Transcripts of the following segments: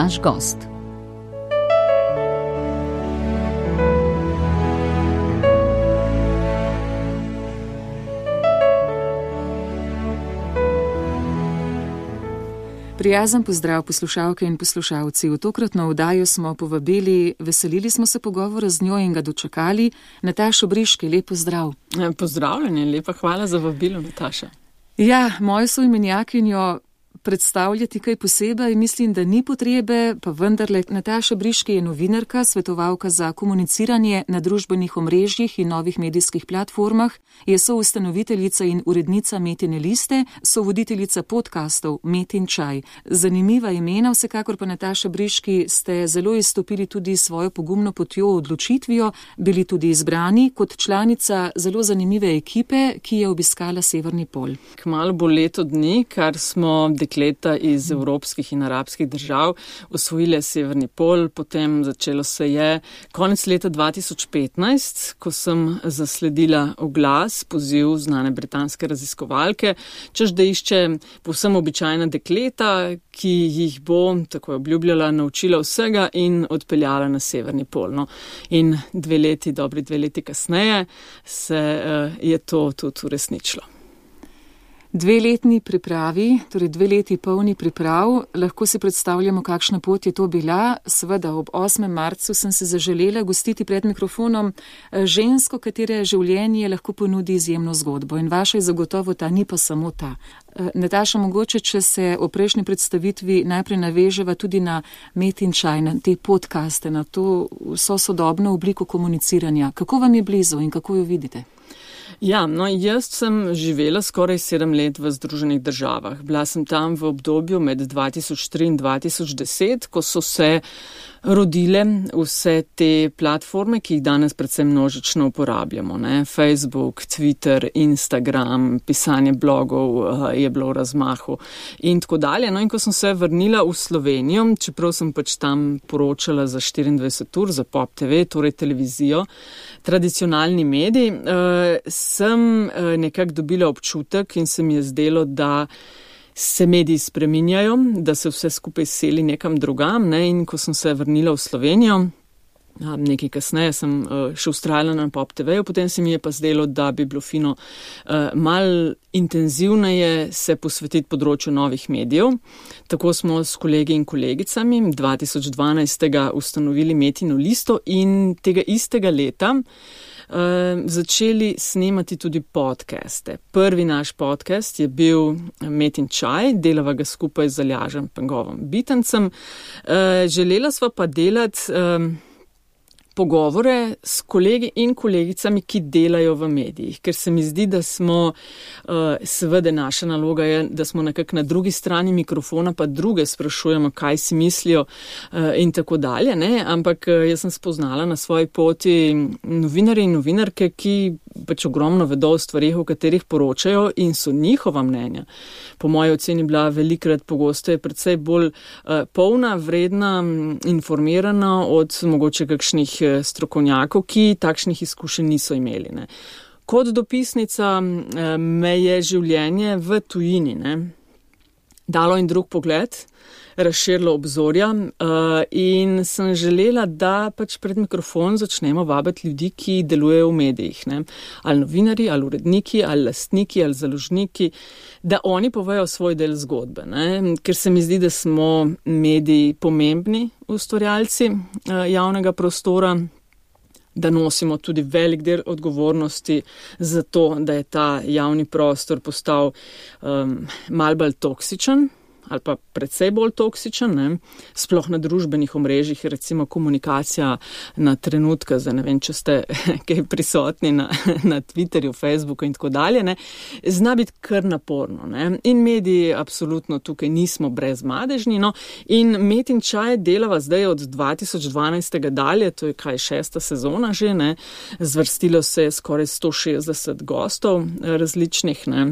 naš gost. Prijazen pozdrav poslušalke in poslušalci. V tokratno oddajo smo povabili, veselili smo se pogovora z njo in ga dočakali. Natašo Briški, lep pozdrav. Pozdravljeni, lepa hvala za vabilo, Nataša. Ja, mojo soimenjakinjo predstavljati kaj posebej, mislim, da ni potrebe, pa vendarle Nataša Briški je novinarka, svetovalka za komuniciranje na družbenih omrežjih in novih medijskih platformah, je soustanoviteljica in urednica Metine liste, sovoditeljica podkastov Met in čaj. Zanimiva imena, vsekakor pa Nataša Briški ste zelo izstopili tudi svojo pogumno potjo, odločitvijo, bili tudi izbrani kot članica zelo zanimive ekipe, ki je obiskala Severni pol. Kmalu bo leto dni, kar smo dekleta iz evropskih in arabskih držav osvojile Severni pol, potem začelo se je konec leta 2015, ko sem zasledila oglas, poziv znane britanske raziskovalke, češ da išče povsem običajna dekleta, ki jih bo, tako je obljubljala, naučila vsega in odpeljala na Severni pol. No. In dobri 2 leti kasneje se je to tudi uresničilo. 2-letni pripravi, torej 2 leti polni priprav, lahko si predstavljamo, kakšna pot je to bila. Seveda, ob 8. marcu sem se zaželela gostiti pred mikrofonom žensko, katere življenje lahko ponudi izjemno zgodbo. In vaša je zagotovo ta, ni pa samo ta. Nataša, mogoče, če se o prejšnji predstavitvi najprej naveževa tudi na Met in čaj, na te podcaste, na to vso sodobno obliko komuniciranja. Kako vam je blizu in kako jo vidite? Ja, no, jaz sem živela skoraj 7 let v Združenih državah. Bila sem tam v obdobju med 2003 in 2010, ko so se rodile vse te platforme, ki jih danes predvsem množično uporabljamo. Ne? Facebook, Twitter, Instagram, pisanje blogov je bilo v razmahu in tako dalje. No, in ko sem se vrnila v Slovenijo, čeprav sem pač tam poročala za 24 ur, za Pop TV, torej televizijo, tradicionalni medij, sem nekako dobila občutek in se mi je zdelo, da se mediji spreminjajo, da se vse skupaj seli nekam drugam. Ne? In ko sem se vrnila v Slovenijo, nekaj kasneje sem še vztrajala na Pop TV-ju, potem se mi je pa zdelo, da bi bilo fino malo intenzivneje se posvetiti področju novih medijev. Tako smo s kolegi in kolegicami 2012. Ustanovili Metino listo in tega istega leta začeli snemati tudi podcaste. Prvi naš podcast je bil Met in čaj, delava ga skupaj z Aljažem Pengovom Bitencem. Želela sva pa delati pogovore s kolegi in kolegicami, ki delajo v medijih, ker se mi zdi, da smo, seveda naša naloga je, da smo nekako na drugi strani mikrofona, pa druge sprašujemo, kaj si mislijo in tako dalje, ne? Ampak jaz sem spoznala na svoji poti novinarje in novinarke, ki pač ogromno vedo o stvarih, o katerih poročajo in so njihova mnenja. Po moji oceni bila velikrat pogosto je predvsej bolj polna, vredna, informirana od mogoče kakšnih strokovnjakov, ki takšnih izkušenj niso imeli. Ne. Kot dopisnica me je življenje v tujini dalo in drug pogled, razširilo obzorja in sem želela, da pač pred mikrofon začnemo vabiti ljudi, ki delujejo v medijih. Ne. Ali novinarji, ali uredniki, ali lastniki, ali založniki, da oni povejo svoj del zgodbe. Ne. Ker se mi zdi, da smo mediji pomembni ustvarjalci javnega prostora, da nosimo tudi velik del odgovornosti za to, da je ta javni prostor postal malo bolj toksičen ali pa precej bolj toksičen, ne? Sploh na družbenih omrežjih, recimo komunikacija na trenutke, zdaj ne vem, če ste kaj prisotni na Twitterju, Facebooku in tako dalje, ne? Zna biti kar naporno. Ne? In mediji absolutno tukaj nismo brezmadežni. No? In Met in čaj delava zdaj od 2012. dalje, to je 6. sezona že, ne? Zvrstilo se je skoraj 160 gostov različnih, ne?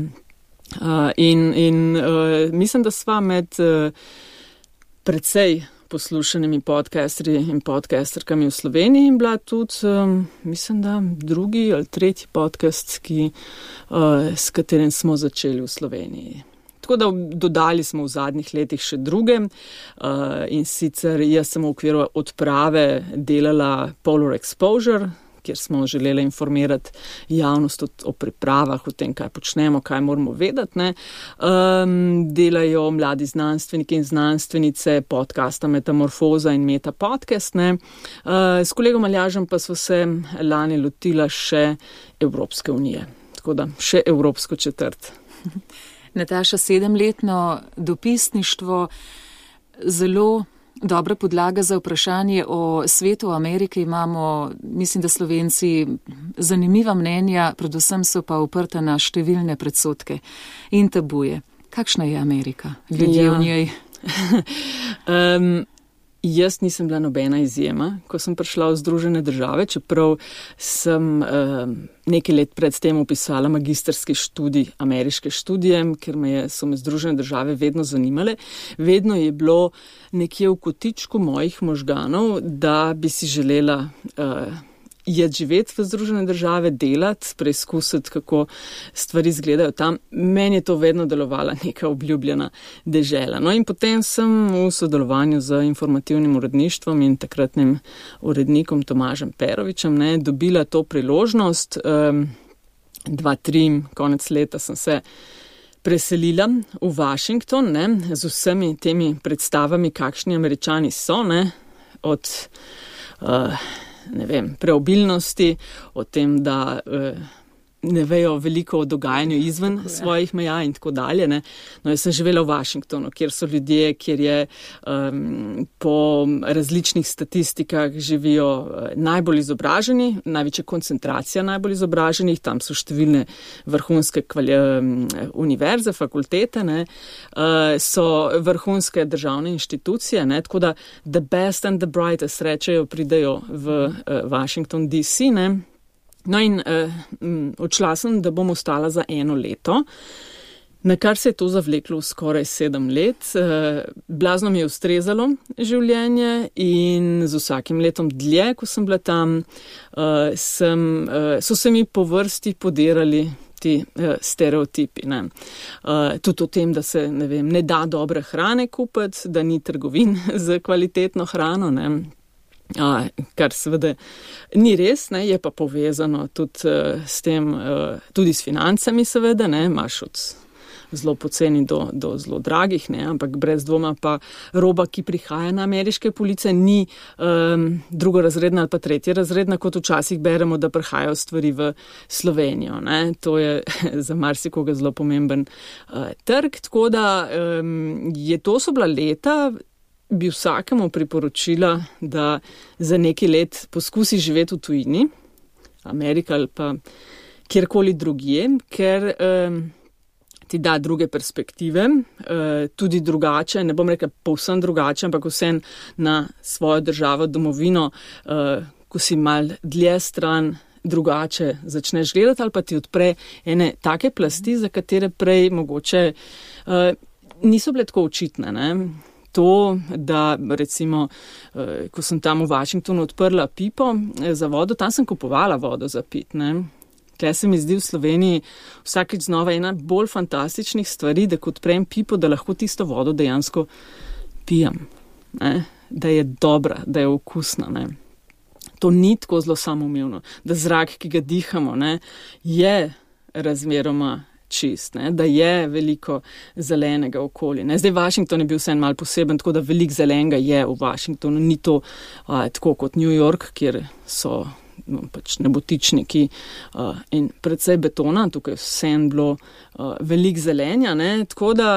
In mislim, da sva med precej poslušanimi podcastri in podcasterkami v Sloveniji in bila tudi, mislim, da drugi ali tretji podcast, s katerim smo začeli v Sloveniji. Tako da dodali smo v zadnjih letih še druge in sicer jaz sem v okviru odprave delala Polar Exposure, kjer smo želeli informirati javnost o pripravah, o tem, kaj počnemo, kaj moramo vedeti. Ne. Delajo mladi znanstveniki in znanstvenice podcasta Metamorfoza in Meta podcast. Ne. S kolegom Aljažem pa smo se lani lotila še Evropske unije. Tako da še evropsko četrt. Nataša, 7-letno dopisništvo, zelo dobra podlaga za vprašanje o svetu. V Ameriki imamo, mislim, da Slovenci, zanimiva mnenja, predvsem so pa uprta na številne predsodke in tabuje. Kakšna je Amerika? Ljudje v njej? Jaz nisem bila nobena izjema, ko sem prišla v Združene države, čeprav sem nekaj let pred tem opisala magistrski študij, ameriške študije, ker so me Združene države vedno zanimale. Vedno je bilo nekje v kotičku mojih možganov, da bi si želela živeti v Združene države, delati, preizkusiti, kako stvari izgledajo tam. Meni je to vedno delovala neka obljubljena dežela. No in potem sem v sodelovanju z informativnim uredništvom in takratnim urednikom Tomažem Perovičem dobila to priložnost. 2003, konec leta, sem se preselila v Washington, z vsemi temi predstavami, kakšni Američani so, od preobilnosti, o tem, da ne vejo veliko o dogajanju izven svojih meja in tako dalje. No, jaz sem živela v Washingtonu, kjer so ljudje, kjer je po različnih statistikah živijo najbolj izobraženi, največja koncentracija najbolj izobraženih, tam so številne vrhunske univerze, fakultete, so vrhunske državne inštitucije, tako da the best and the brightest rečejo, pridejo v Washington DC, No in odšla sem, da bom ostala za 1 leto, na kar se je to zavleklo skoraj 7 let. Blazno mi je ustrezalo življenje in z vsakim letom dlje, ko sem bila tam, so se mi po vrsti podirali ti stereotipi. Tudi o tem, da se ne da dobre hrane kupiti, da ni trgovin z kvalitetno hrano, kar seveda ni res, je pa povezano tudi s tem, tudi s financami seveda, imaš od zelo poceni do zelo dragih, ampak brez dvoma pa roba, ki prihaja na ameriške police, ni drugorazredna ali pa tretjerazredna, kot včasih beremo, da prihajajo stvari v Slovenijo. To je za marsikoga zelo pomemben trg, tako da so bila leta, bi vsakemu priporočila, da za nekaj let poskusi živeti v tujini, Amerika ali pa kjerkoli drugje, ker ti da druge perspektive, tudi drugače, ne bom rekla povsem drugače, ampak vsem na svojo državo, domovino, ko si mal dlje stran, drugače začneš gledati ali pa ti odpre ene take plasti, za katere prej mogoče niso bile tako očitne, To, da recimo, ko sem tam v Washingtonu odprla pipo za vodo, tam sem kupovala vodo za pit. Tukaj se mi zdi v Sloveniji vsakič znova ena bolj fantastičnih stvari, da ko odprem pipo, da lahko tisto vodo dejansko pijem. Da je dobra, da je okusna. To ni tako zelo samoumevno, da zrak, ki ga dihamo, je razmeroma čist, da je veliko zelenega okolja. Zdaj Washington je bil vseeno malo poseben, tako da veliko zelenega je v Washingtonu. Ni to tako kot New York, kjer so nebotičniki in precej betona, tukaj vseeno bilo veliko zelenja, tako da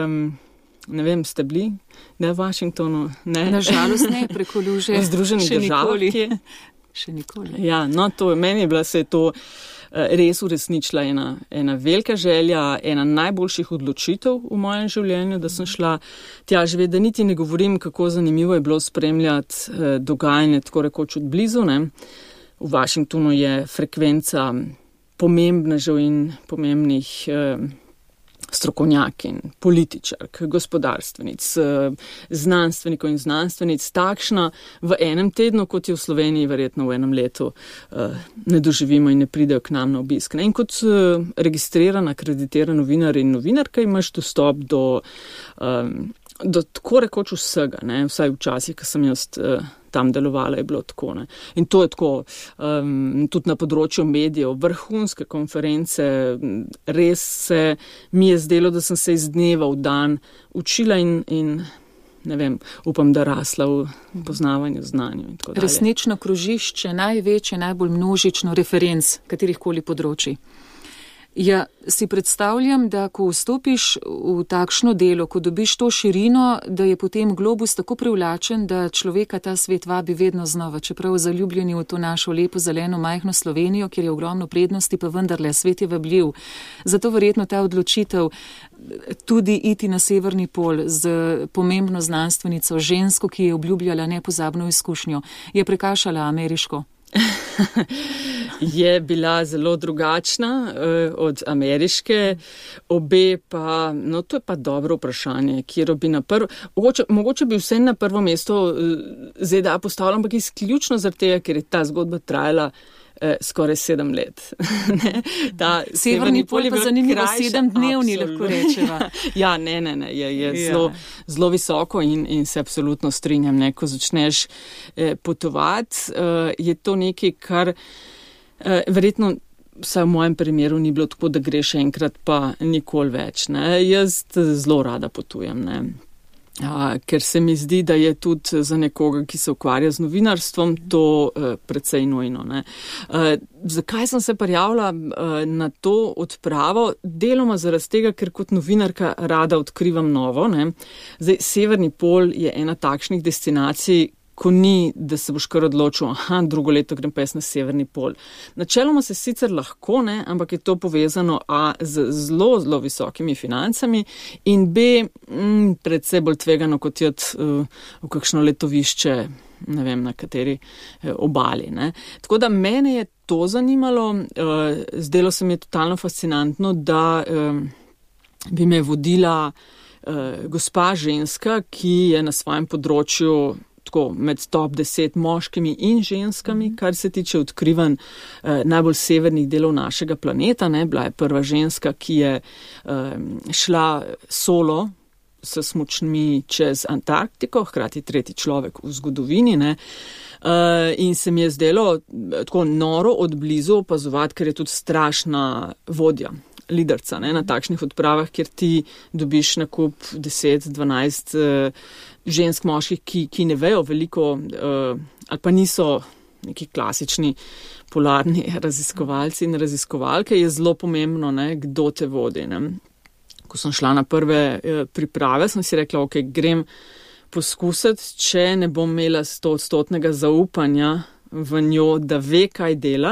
ne vem, ste bili v Washingtonu? Nažalost ne, preko luže. V Združenih državah. Še nikoli. Ja, meni je bila se to res uresničila ena velika želja, ena najboljših odločitev v mojem življenju, da sem šla tja živeti, da niti ne govorim, kako zanimivo je bilo spremljati dogajanje tako rekoč od blizu. V Washingtonu je frekvenca pomembnežev in pomembnih strokovnjakin, političark, gospodarstvenic, znanstvenikov in znanstvenic takšna v enem tednu, kot je v Sloveniji verjetno v enem letu ne doživimo in ne pridejo k nam na obisk. In kot registrirana, akreditiran novinar in novinarka imaš dostop do tako rekoč vsega, vsaj včasih, ko sem jaz tam delovala, je bilo tako. In to je tako, tudi na področju medijev, vrhunske konference, res se mi je zdelo, da sem se iz dneva v dan učila in ne vem, upam, da rasla v poznavanju, znanju in tako dalje. Resnično krožišče, največje, najbolj množično referenc katerihkoli področji. Ja, si predstavljam, da ko vstopiš v takšno delo, ko dobiš to širino, da je potem globus tako privlačen, da človeka ta svet vabi vedno znova, čeprav zaljubljeni v to našo lepo zeleno majhno Slovenijo, kjer je ogromno prednosti, pa vendarle svet je vabljiv. Zato verjetno ta odločitev tudi iti na severni pol z pomembno znanstvenico, žensko, ki je obljubljala nepozabno izkušnjo, je prekašala ameriško. Je bila zelo drugačna od ameriške, obe pa, to je pa dobro vprašanje, kjer bi na prvo, mogoče bi vse na prvo mesto ZDA postavila, ampak izključno zaradi tega, ker je ta zgodba trajala skoraj 7 let. Severni pol je pa zanimivo 7-dnevni, lahko rečeva. Ja, je zelo visoko in se absolutno strinjam, ko začneš potovati, je to nekaj, kar verjetno vsaj v mojem primeru ni bilo tako, da greš enkrat pa nikoli več. Jaz zelo rada potujem, ker se mi zdi, da je tudi za nekoga, ki se ukvarja z novinarstvom, to precej nujno. Zakaj sem se prijavila na to odpravo? Deloma zaradi tega, ker kot novinarka rada odkrivam novo. Zdaj, Severni pol je ena takšnih destinacij, ko ni, da se boš kar odločil, drugo leto grem pa jaz na Severni pol. Načeloma se sicer lahko, ampak je to povezano z zelo, zelo visokimi financami in B, predvsej bolj tvegano kot jeti v kakšno letovišče, ne vem, na kateri obali. Tako da mene je to zanimalo, zdelo se mi je totalno fascinantno, da bi me vodila gospa ženska, ki je na svojem področju tako med top 10 moškimi in ženskami, kar se tiče odkrivanj najbolj severnih delov našega planeta. Bila je prva ženska, ki je šla solo s smučmi čez Antarktiko, hkrati tretji človek v zgodovini. In se mi je zdelo tako noro od blizu opazovati, ker je tudi strašna vodja. Liderca, na takšnih odpravah, kjer ti dobiš na kup 10-12 žensk, moških, ki ne vejo veliko ali pa niso neki klasični polarni raziskovalci in raziskovalke, je zelo pomembno, kdo te vodi. Ko sem šla na prve priprave, sem si rekla, ok, grem poskusiti, če ne bom imela 100% zaupanja v njo, da ve, kaj dela,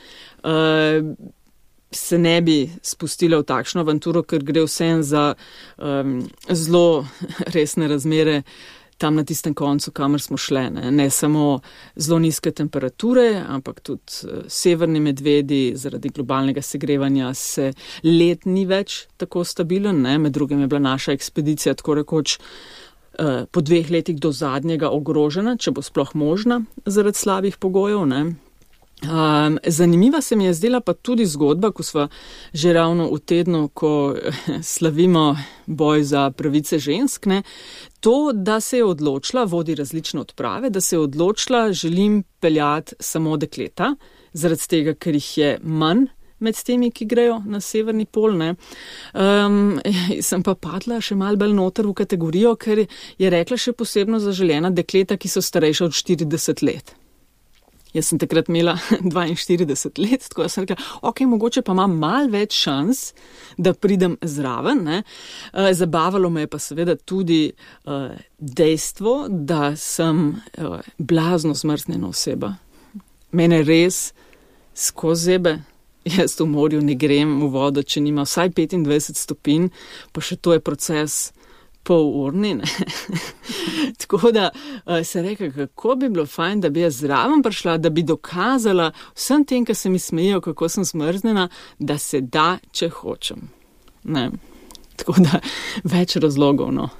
se ne bi spustila v takšno avanturo, ker gre vsem za zelo resne razmere tam na tistem koncu, kamor smo šle. Ne samo zelo nizke temperature, ampak tudi severni medvedi zaradi globalnega segrevanja se let ni več tako stabilen. Med drugim je bila naša ekspedicija tako rekoč po 2 letih do zadnjega ogrožena, če bo sploh možna zaradi slabih pogojev. Zanimiva se mi je zdela pa tudi zgodba, ko sva že ravno v tednu, ko slavimo boj za pravice žensk, to, da se je odločila, vodi različne odprave, da se je odločila, želim peljati samo dekleta, zaradi tega, ker jih je manj med temi, ki grejo na Severni pol. Sem pa padla še malo bolj noter v kategorijo, ker je rekla še posebno zaželena dekleta, ki so starejša od 40 let. Jaz sem takrat imela 42 let, tako da sem rekla, ok, mogoče pa imam malo več šans, da pridem zraven. Zabavalo me je pa seveda tudi dejstvo, da sem blazno zmrznjena oseba. Mene res skozi zebe. Jaz v morju ne grem v vodo, če nima vsaj 25 stopinj, pa še to je proces pol-urni. Tako da se reka, kako bi bilo fajn, da bi jaz zraven prišla, da bi dokazala vsem tem, ki se mi smejijo, kako sem zmrznjena, da se da, če hočem. Tako da več razlogov, no.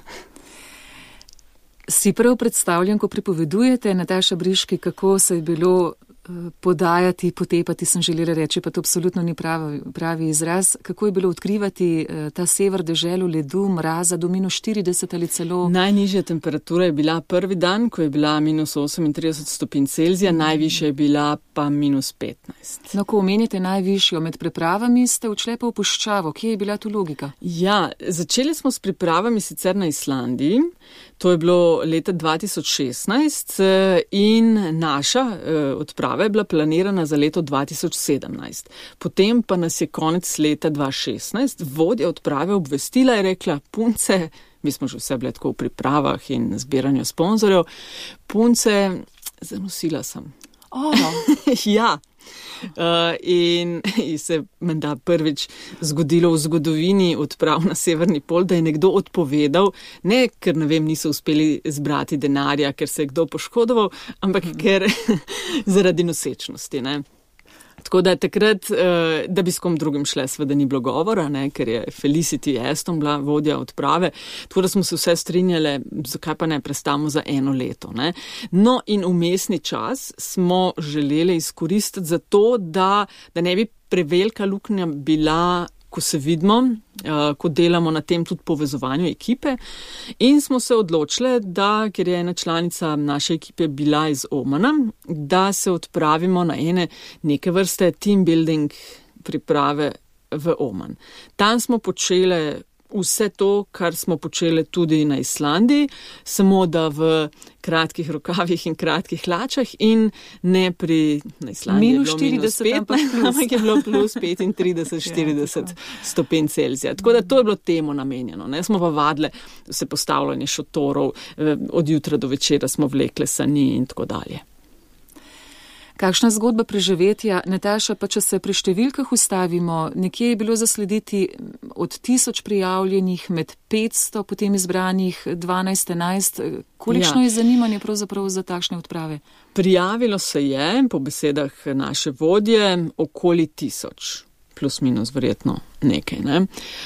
Si prav predstavljam, ko pripovedujete, Nataša Briški, kako se je bilo podajati, potepati, sem želela reči, pa to absolutno ni pravi izraz. Kako je bilo odkrivati ta sever, deželo ledu, mraza do -40 ali celo? Najnižja temperatura je bila prvi dan, ko je bila -38 stopinj Celzija, najvišja je bila pa -15. No, ko omenjate najvišjo, med pripravami ste odšle pa v puščavo. Kje je bila tu logika? Ja, začeli smo s pripravami sicer na Islandiji. To je bilo leta 2016 in naša odprava je bila planirana za leto 2017. Potem pa nas je konec leta 2016 vodja odprave obvestila in rekla, punce, mi smo že vse bile tako v pripravah in zbiranju sponzorjev, punce, zanosila sem. Ja. In se menda prvič zgodilo v zgodovini odprav na severni pol, da je nekdo odpovedal, ne ker, ne vem, niso uspeli zbrati denarja, ker se je kdo poškodoval, ampak ker zaradi nosečnosti, ne. Tako da takrat, da bi s kom drugim šle, seveda ni bilo govora, ne, ker je Felicity Aston bila vodja odprave, tako da smo se vse strinjale, zakaj pa ne prestavimo za 1 leto. Ne. No in vmesni čas smo želeli izkoristiti za to, da ne bi prevelika luknja bila, ko se vidimo, ko delamo na tem tudi povezovanju ekipe in smo se odločile, da, ker je ena članica naše ekipe bila iz Omana, da se odpravimo na neke vrste team building priprave v Oman. Tam smo počele vse to, kar smo počele tudi na Islandiji, samo da v kratkih rokavih in kratkih hlačah in ne na Islandiji -40, ampak je bilo +35-40 stopinj Celzija. Tako da to je bilo temu namenjeno. Ne? Smo pa vadile vse postavljanje šotorov, od jutra do večera smo vlekle sani in tako dalje. Kakšna zgodba preživetja, Nataša, pa če se pri številkah ustavimo, nekje je bilo zaslediti od 1000 prijavljenih, med 500 potem izbranih 12-11. Kolikšno je zanimanje pravzaprav za takšne odprave? Prijavilo se je, po besedah naše vodje, okoli 1000. Plus minus verjetno nekaj. Ne?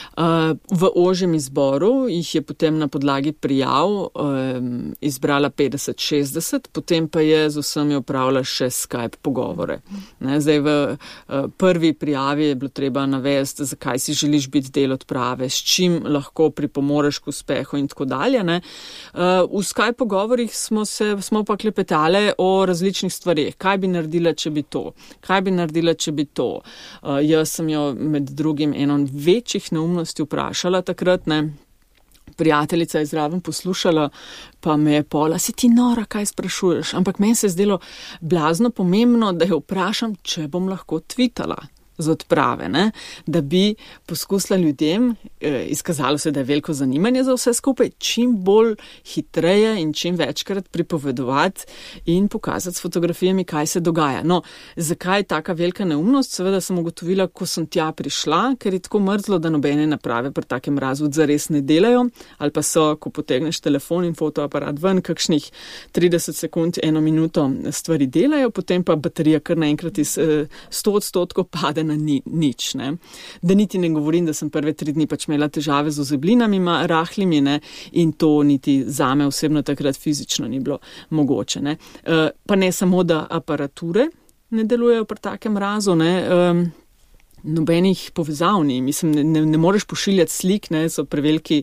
V ožjem izboru jih je potem na podlagi prijav izbrala 50-60, potem pa je z vsemi opravila še Skype pogovore. Ne? Zdaj v prvi prijavi je bilo treba navesti, zakaj si želiš biti del odprave, s čim lahko pripomoreš k uspehu in tako dalje. Ne? V Skype pogovorih smo pa klepetale o različnih stvarih. Kaj bi naredila, če bi to? Kaj bi naredila, če bi to? Jaz sem jo med drugim eno večjih neumnosti vprašala takrat, ne. Prijateljica je zraven poslušala, pa me je pola, si ti nora, kaj sprašuješ? Ampak meni se je zdelo blazno pomembno, da jo vprašam, če bom lahko tvitala z odprave, ne? Da bi poskusila ljudem, izkazalo se, da je veliko zanimanje za vse skupaj, čim bolj hitreje in čim večkrat pripovedovati in pokazati s fotografijami, kaj se dogaja. No, zakaj je taka velika neumnost? Seveda sem ugotovila, ko sem tja prišla, ker je tako mrzlo, da nobene naprave pri takem razvodu zares ne delajo, ali pa so, ko potegneš telefon in fotoaparat ven, kakšnih 30 sekund, 1 minuto stvari delajo, potem pa baterija kar naenkrat iz 100% pade na nič. Ne. Da niti ne govorim, da sem prve 3 dni pač imela težave z ozeblinami rahlimi, ne, in to niti zame osebno takrat fizično ni bilo mogoče. Ne. Pa ne samo, da aparature ne delujejo pri takem mrazu, ne, nobenih povezav ni. Mislim, ne moreš pošiljati slik, ne, so preveliki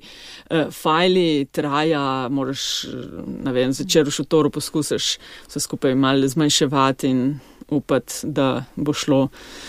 fajli, traja, moraš, ne vem, zvečer v šotoru poskusiš vse skupaj malo zmanjševati in upati, da bo šlo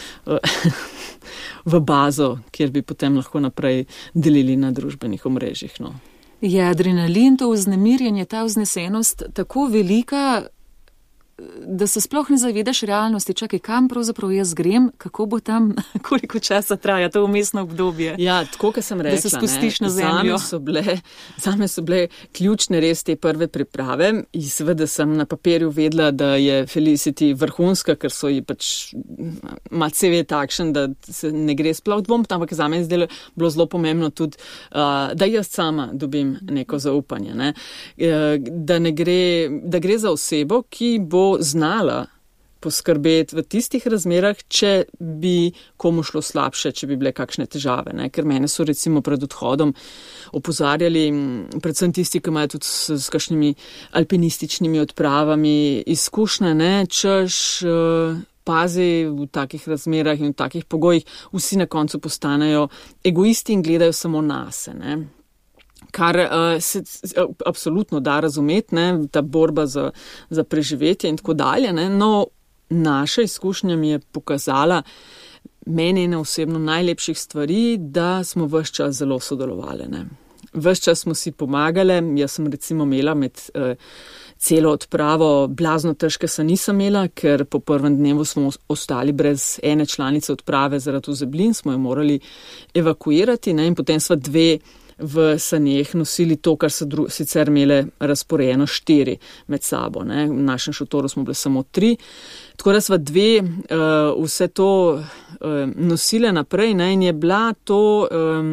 v bazo, kjer bi potem lahko naprej delili na družbenih omrežjih. No. Je adrenalin, to vznemirjenje, ta vznesenost tako velika, da se sploh ne zavedaš realnosti, čakaj, kam pravzaprav jaz grem, kako bo tam, koliko časa traja to vmesno obdobje. Ja, tako, kot sem rekla, da se spustiš na zemljo. Zame so bile ključne res te prve priprave in seveda sem na papirju vedela, da je Felicity vrhunska, ker so ji pač ima CV takšen, da se ne gre sploh dvomiti, ampak za me je bilo zelo pomembno tudi, da jaz sama dobim neko zaupanje, ne? Da gre za osebo, ki bo znala poskrbeti v tistih razmerah, če bi komu šlo slabše, če bi bile kakšne težave. Ne? Ker mene so recimo pred odhodom opozarjali, predvsem tisti, ki imajo tudi s kakšnimi alpinističnimi odpravami izkušnje, ne? Češ pazi v takih razmerah in v takih pogojih, vsi na koncu postanejo egoisti in gledajo samo nase. Ne? Kar se absolutno da razumeti, ne? Ta borba za preživetje in tako dalje. Ne? No, naša izkušnja mi je pokazala, meni ena osebno najlepših stvari, da smo ves čas zelo sodelovali. Ne? Ves čas smo si pomagali, jaz sem recimo imela med celo odpravo blazno težke se nisem imela, ker po prvem dnevu smo ostali brez ene članice odprave zaradi ozeblin, smo jo morali evakuirati, ne? In potem sva 2 v sanjeh nosili to, kar so sicer imele razporejeno 4 med sabo. Ne? V našem šotoru smo bili samo 3. Tako da sva 2 vse to nosile naprej, ne? In je bila to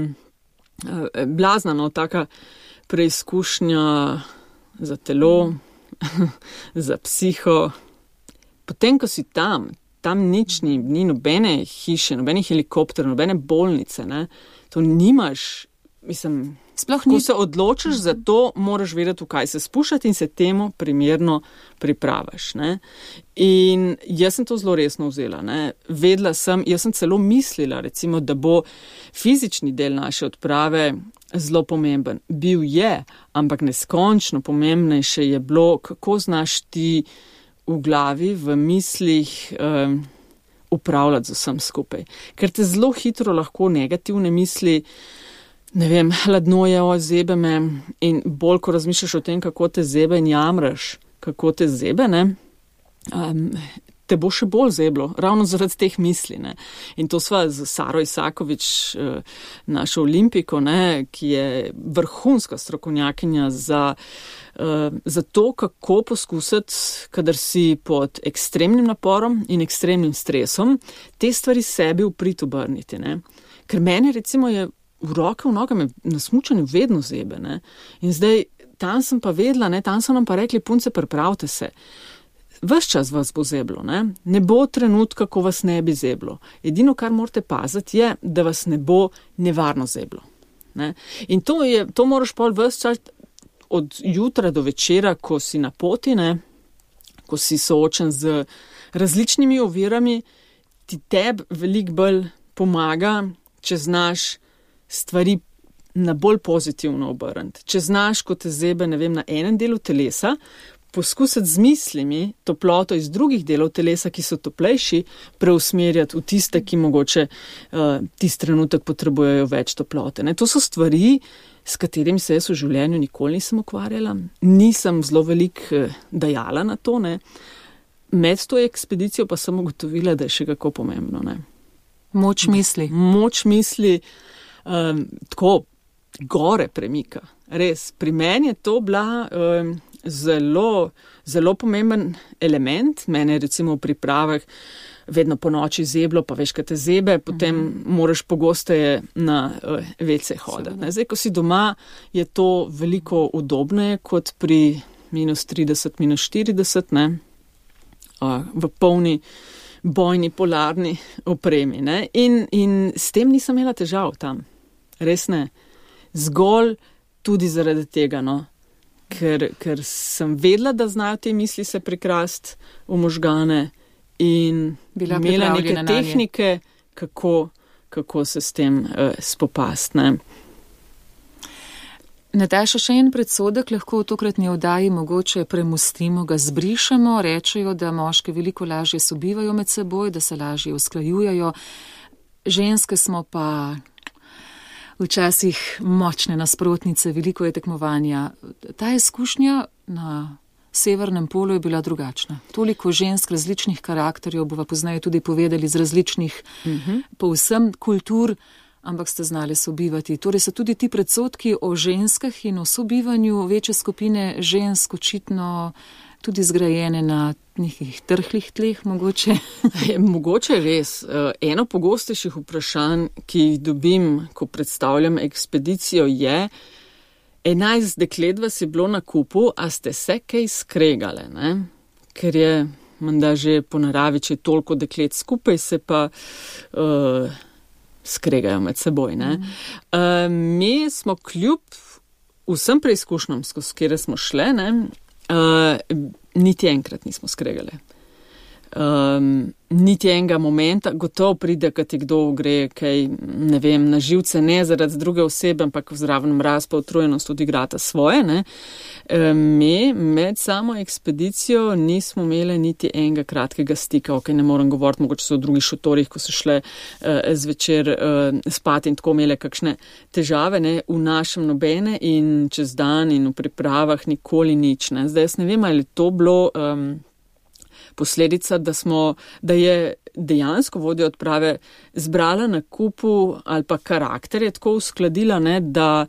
blazna, no, taka preizkušnja za telo, za psiho. Potem, ko si tam nič ni nobene hiše, nobene helikoptere, nobene bolnice, ne? To nimaš. Mislim, ko se odločiš za to, moraš vedeti, v kaj se spuščati in se temu primerno pripraviš. Ne? In jaz sem to zelo resno vzela. Ne? Vedela sem, jaz sem celo mislila, recimo, da bo fizični del naše odprave zelo pomemben. Bil je, ampak neskončno pomembnejše je bilo, kako znaš ti v glavi, v mislih upravljati z vsem skupaj. Ker te zelo hitro lahko negativne misli, ne vem, hladno je, zebe me, in bolj, ko razmišljaš o tem, kako te zebe in jamraš, kako te zebe, ne, te bo še bolj zeblo, ravno zaradi teh misli, ne. In to sva z Saro Isakovič, našo olimpiko, ne, ki je vrhunska strokovnjakinja za to, kako poskusiti, kadar si pod ekstremnim naporom in ekstremnim stresom, te stvari sebi v prid obrniti, ne. Ker mene recimo je v roke, v noge me na smučanju vedno zebe, ne. In zdaj, tam sem pa vedela, ne, tam so nam pa rekli, punce, pripravite se. Ves čas vas bo zeblo, ne. Ne bo trenutka, ko vas ne bi zeblo. Edino, kar morate paziti, je, da vas ne bo nevarno zeblo. Ne. In to moraš pol ves čas od jutra do večera, ko si na poti, ne, ko si soočen z različnimi ovirami, ti tebi veliko bolj pomaga, če znaš stvari na bolj pozitivno obrniti. Če znaš, ko te zebe, ne vem, na enem delu telesa, poskusiti z mislimi toploto iz drugih delov telesa, ki so toplejši, preusmerjati v tiste, ki mogoče tisti trenutek potrebujejo več toplote. Ne? To so stvari, s katerimi se jaz v življenju nikoli nisem ukvarjala. Nisem zelo veliko dajala na to. Ne? Med to ekspedicijo pa sem ugotovila, da je še kako pomembno. Ne? Moč misli. Moč misli. Tako gore premika. Res, pri meni je to bila zelo, zelo pomemben element. Mene recimo v pripravah vedno po noči zeblo, pa veš, kaj te zebe, potem moraš pogosteje na WC hoditi. Zdaj, ko si doma, je to veliko udobneje kot pri -30, -40, ne? V polni bojni polarni opremi. Ne? In s tem nisem imela težav tam. Res ne. Zgolj tudi zaradi tega, no. Ker sem vedela, da znajo te misli se prikrasti v možgane in imela neke tehnike, kako se s tem spopasti. Ne? Nataša, še en predsodek lahko v tokratni oddaji mogoče premostimo, ga zbrišemo, rečejo, da moški veliko lažje sobivajo med seboj, da se lažje usklajujejo. Ženske smo pa včasih močne nasprotnice, veliko je tekmovanja. Ta izkušnja na severnem polu je bila drugačna. Toliko žensk različnih karakterjev, bova poznaje tudi povedali, z različnih povsem kultur, ampak ste znali sobivati. Torej so tudi ti predsodki o ženskah in o sobivanju večje skupine žensk očitno tudi zgrajene na nekih trhlih tleh, mogoče? Mogoče res. Eno pogostejših vprašanj, ki jih dobim, ko predstavljam ekspedicijo, je 11 deklet vas je bilo na kupu, a ste se kaj skregale, ne? Ker je menda že po naravi, če je toliko deklet skupaj, se pa skregajo med seboj. Ne? Mi smo kljub vsem preizkušnjam, skozi kere smo šle, niti enkrat nismo skregali. Niti enega momenta, gotovo pride, kad ti kdo gre kaj, ne vem, na živce, ne zaradi druge osebe, ampak v zraven mraz pa utrujenost odigrata svoje. Ne? Mi med samo ekspedicijo nismo imeli niti enega kratkega stika, ok, ne moram govoriti, mogoče so v drugih šotorih, ko so šle zvečer spati in tako imele kakšne težave, ne? V našem nobene in čez dan in v pripravah nikoli nič. Ne? Zdaj jaz ne vem, ali to bilo posledica, da je dejansko vodja odprave zbrala na kupu ali pa karakter je tako uskladila, ne, da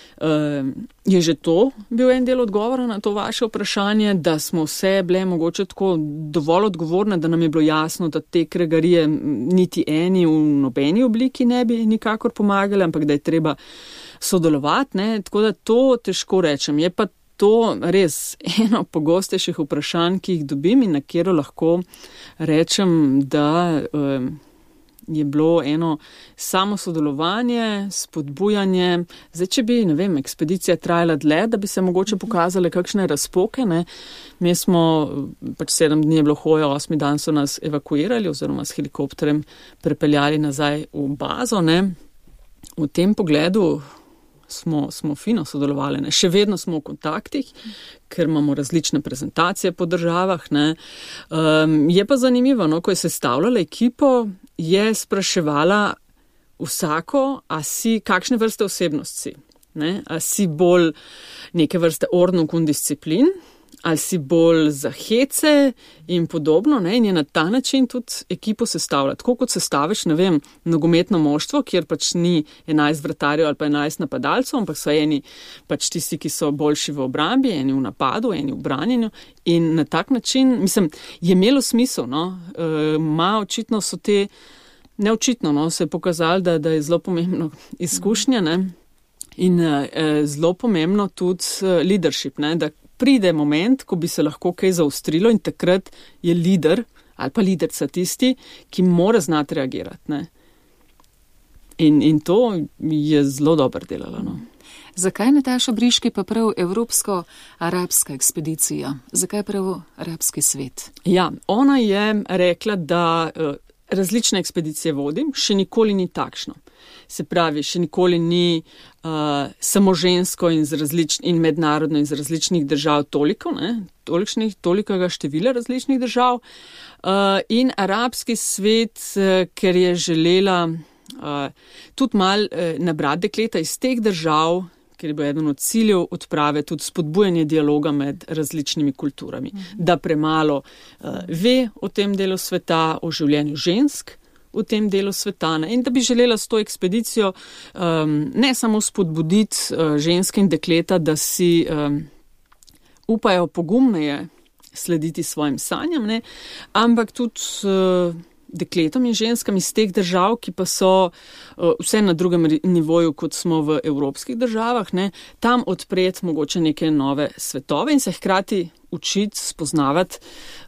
je že to bil en del odgovora na to vaše vprašanje, da smo vse bile mogoče tako dovolj odgovorne, da nam je bilo jasno, da te kregarije niti eni v nobeni obliki ne bi nikakor pomagali, ampak da je treba sodelovati, ne, tako da to težko rečem. Je pa to res eno pogostejših vprašanj, ki jih dobim in na katero lahko rečem, da je bilo eno samo sodelovanje, spodbujanje. Zdaj, če bi, ne vem, ekspedicija trajala dlje, da bi se mogoče pokazale kakšne razpoke, ne. Mi smo, 7 dni je bilo hoja, 8. dan so nas evakuirali oziroma s helikopterjem prepeljali nazaj v bazo, ne. V tem pogledu smo fino sodelovali, ne. Še vedno smo v kontaktih, ker imamo različne prezentacije po državah, ne. Je pa zanimivo, no, ko je sestavljala ekipo, je spraševala vsako, a si kakšne vrste osebnosti, ne. A si bolj neke vrste ordnung und disciplin, ali si bolj za hece in podobno, ne, in je na ta način tudi ekipo sestavlja. Tako kot sestaviš, ne vem, nogometno moštvo, kjer pač ni 11 vratarjev ali pa 11 napadalcev, ampak so eni pač tisti, ki so boljši v obrambi, eni v napadu, eni v branjenju in na tak način, mislim, je imelo smisel, no, očitno so te, neočitno, no, se je pokazalo, da je zelo pomembno izkušnja, ne, in zelo pomembno tudi leadership, ne, da pride moment, ko bi se lahko kaj zaostrilo in takrat je lider ali pa liderca tisti, ki mora znati reagirati. Ne? In to je zelo dobro delalo. No? Zakaj Nataša Briški pa prav evropsko-arabska ekspedicija? Zakaj prav arabski svet? Ja, ona je rekla, da različne ekspedicije vodim, še nikoli ni takšno. Se pravi, še nikoli ni samo žensko in mednarodno iz različnih držav toliko, ne, tolikega števila različnih držav. In arabski svet, ker je želela tudi malo nabrati dekleta iz teh držav, ker je bil eden od ciljev odprave tudi spodbujanje dialoga med različnimi kulturami. Da premalo ve o tem delu sveta, o življenju žensk v tem delu sveta, ne? In da bi želela s to ekspedicijo ne samo spodbuditi ženske in dekleta, da si upajo pogumneje slediti svojim sanjam, ne? Ampak tudi dekletom in ženskam iz teh držav, ki pa so vse na drugem nivoju, kot smo v evropskih državah, ne? Tam odpreti mogoče neke nove svetove in se hkrati učiti, spoznavati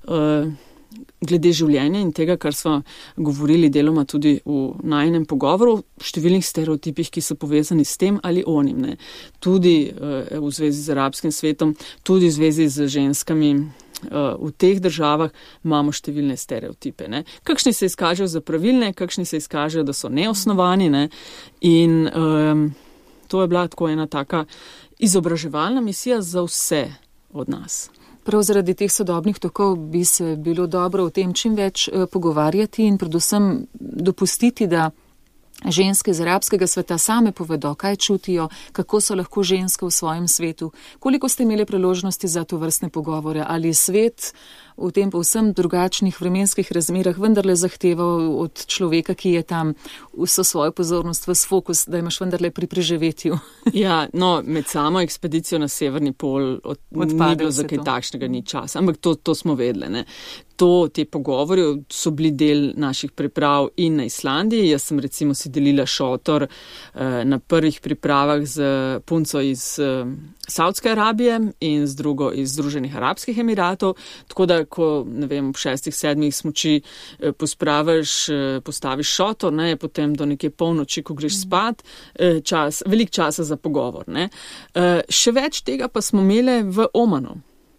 glede življenja in tega, kar smo govorili deloma tudi v najinem pogovoru, številnih stereotipih, ki so povezani s tem ali onim. Ne. Tudi v zvezi z arabskim svetom, tudi v zvezi z ženskami v teh državah imamo številne stereotipe. Ne. Kakšni se izkažejo za pravilne, kakšni se izkažejo, da so neosnovani. Ne. In to je bila tako ena taka izobraževalna misija za vse od nas. Prav zaradi teh sodobnih tokov bi se bilo dobro o tem čim več pogovarjati in predvsem dopustiti, da ženske iz arabskega sveta same povedo, kaj čutijo, kako so lahko ženske v svojem svetu. Koliko ste imeli priložnosti za to vrstne pogovore? Ali svet v tem povsem drugačnih vremenskih razmerah vendarle zahteval od človeka, ki je tam vso svojo pozornost, vs fokus, da imaš vendarle pri preživetju? Ja, no, med samo ekspedicijo na severni pol ni bilo za kaj takšnega ni časa, ampak to smo vedeli, ne. Te pogovori so bili del naših priprav in na Islandiji. Jaz sem recimo si delila šotor na prvih pripravah z punco iz Saudske Arabije in z drugo iz Združenih Arabskih Emiratov, tako da ko, ne vem, ob 6-7 smuči pospraviš, postaviš šotor, ne, potem do nekje polnoči, ko greš spat, veliko časa za pogovor, ne. Še več tega pa smo imeli v Omanu,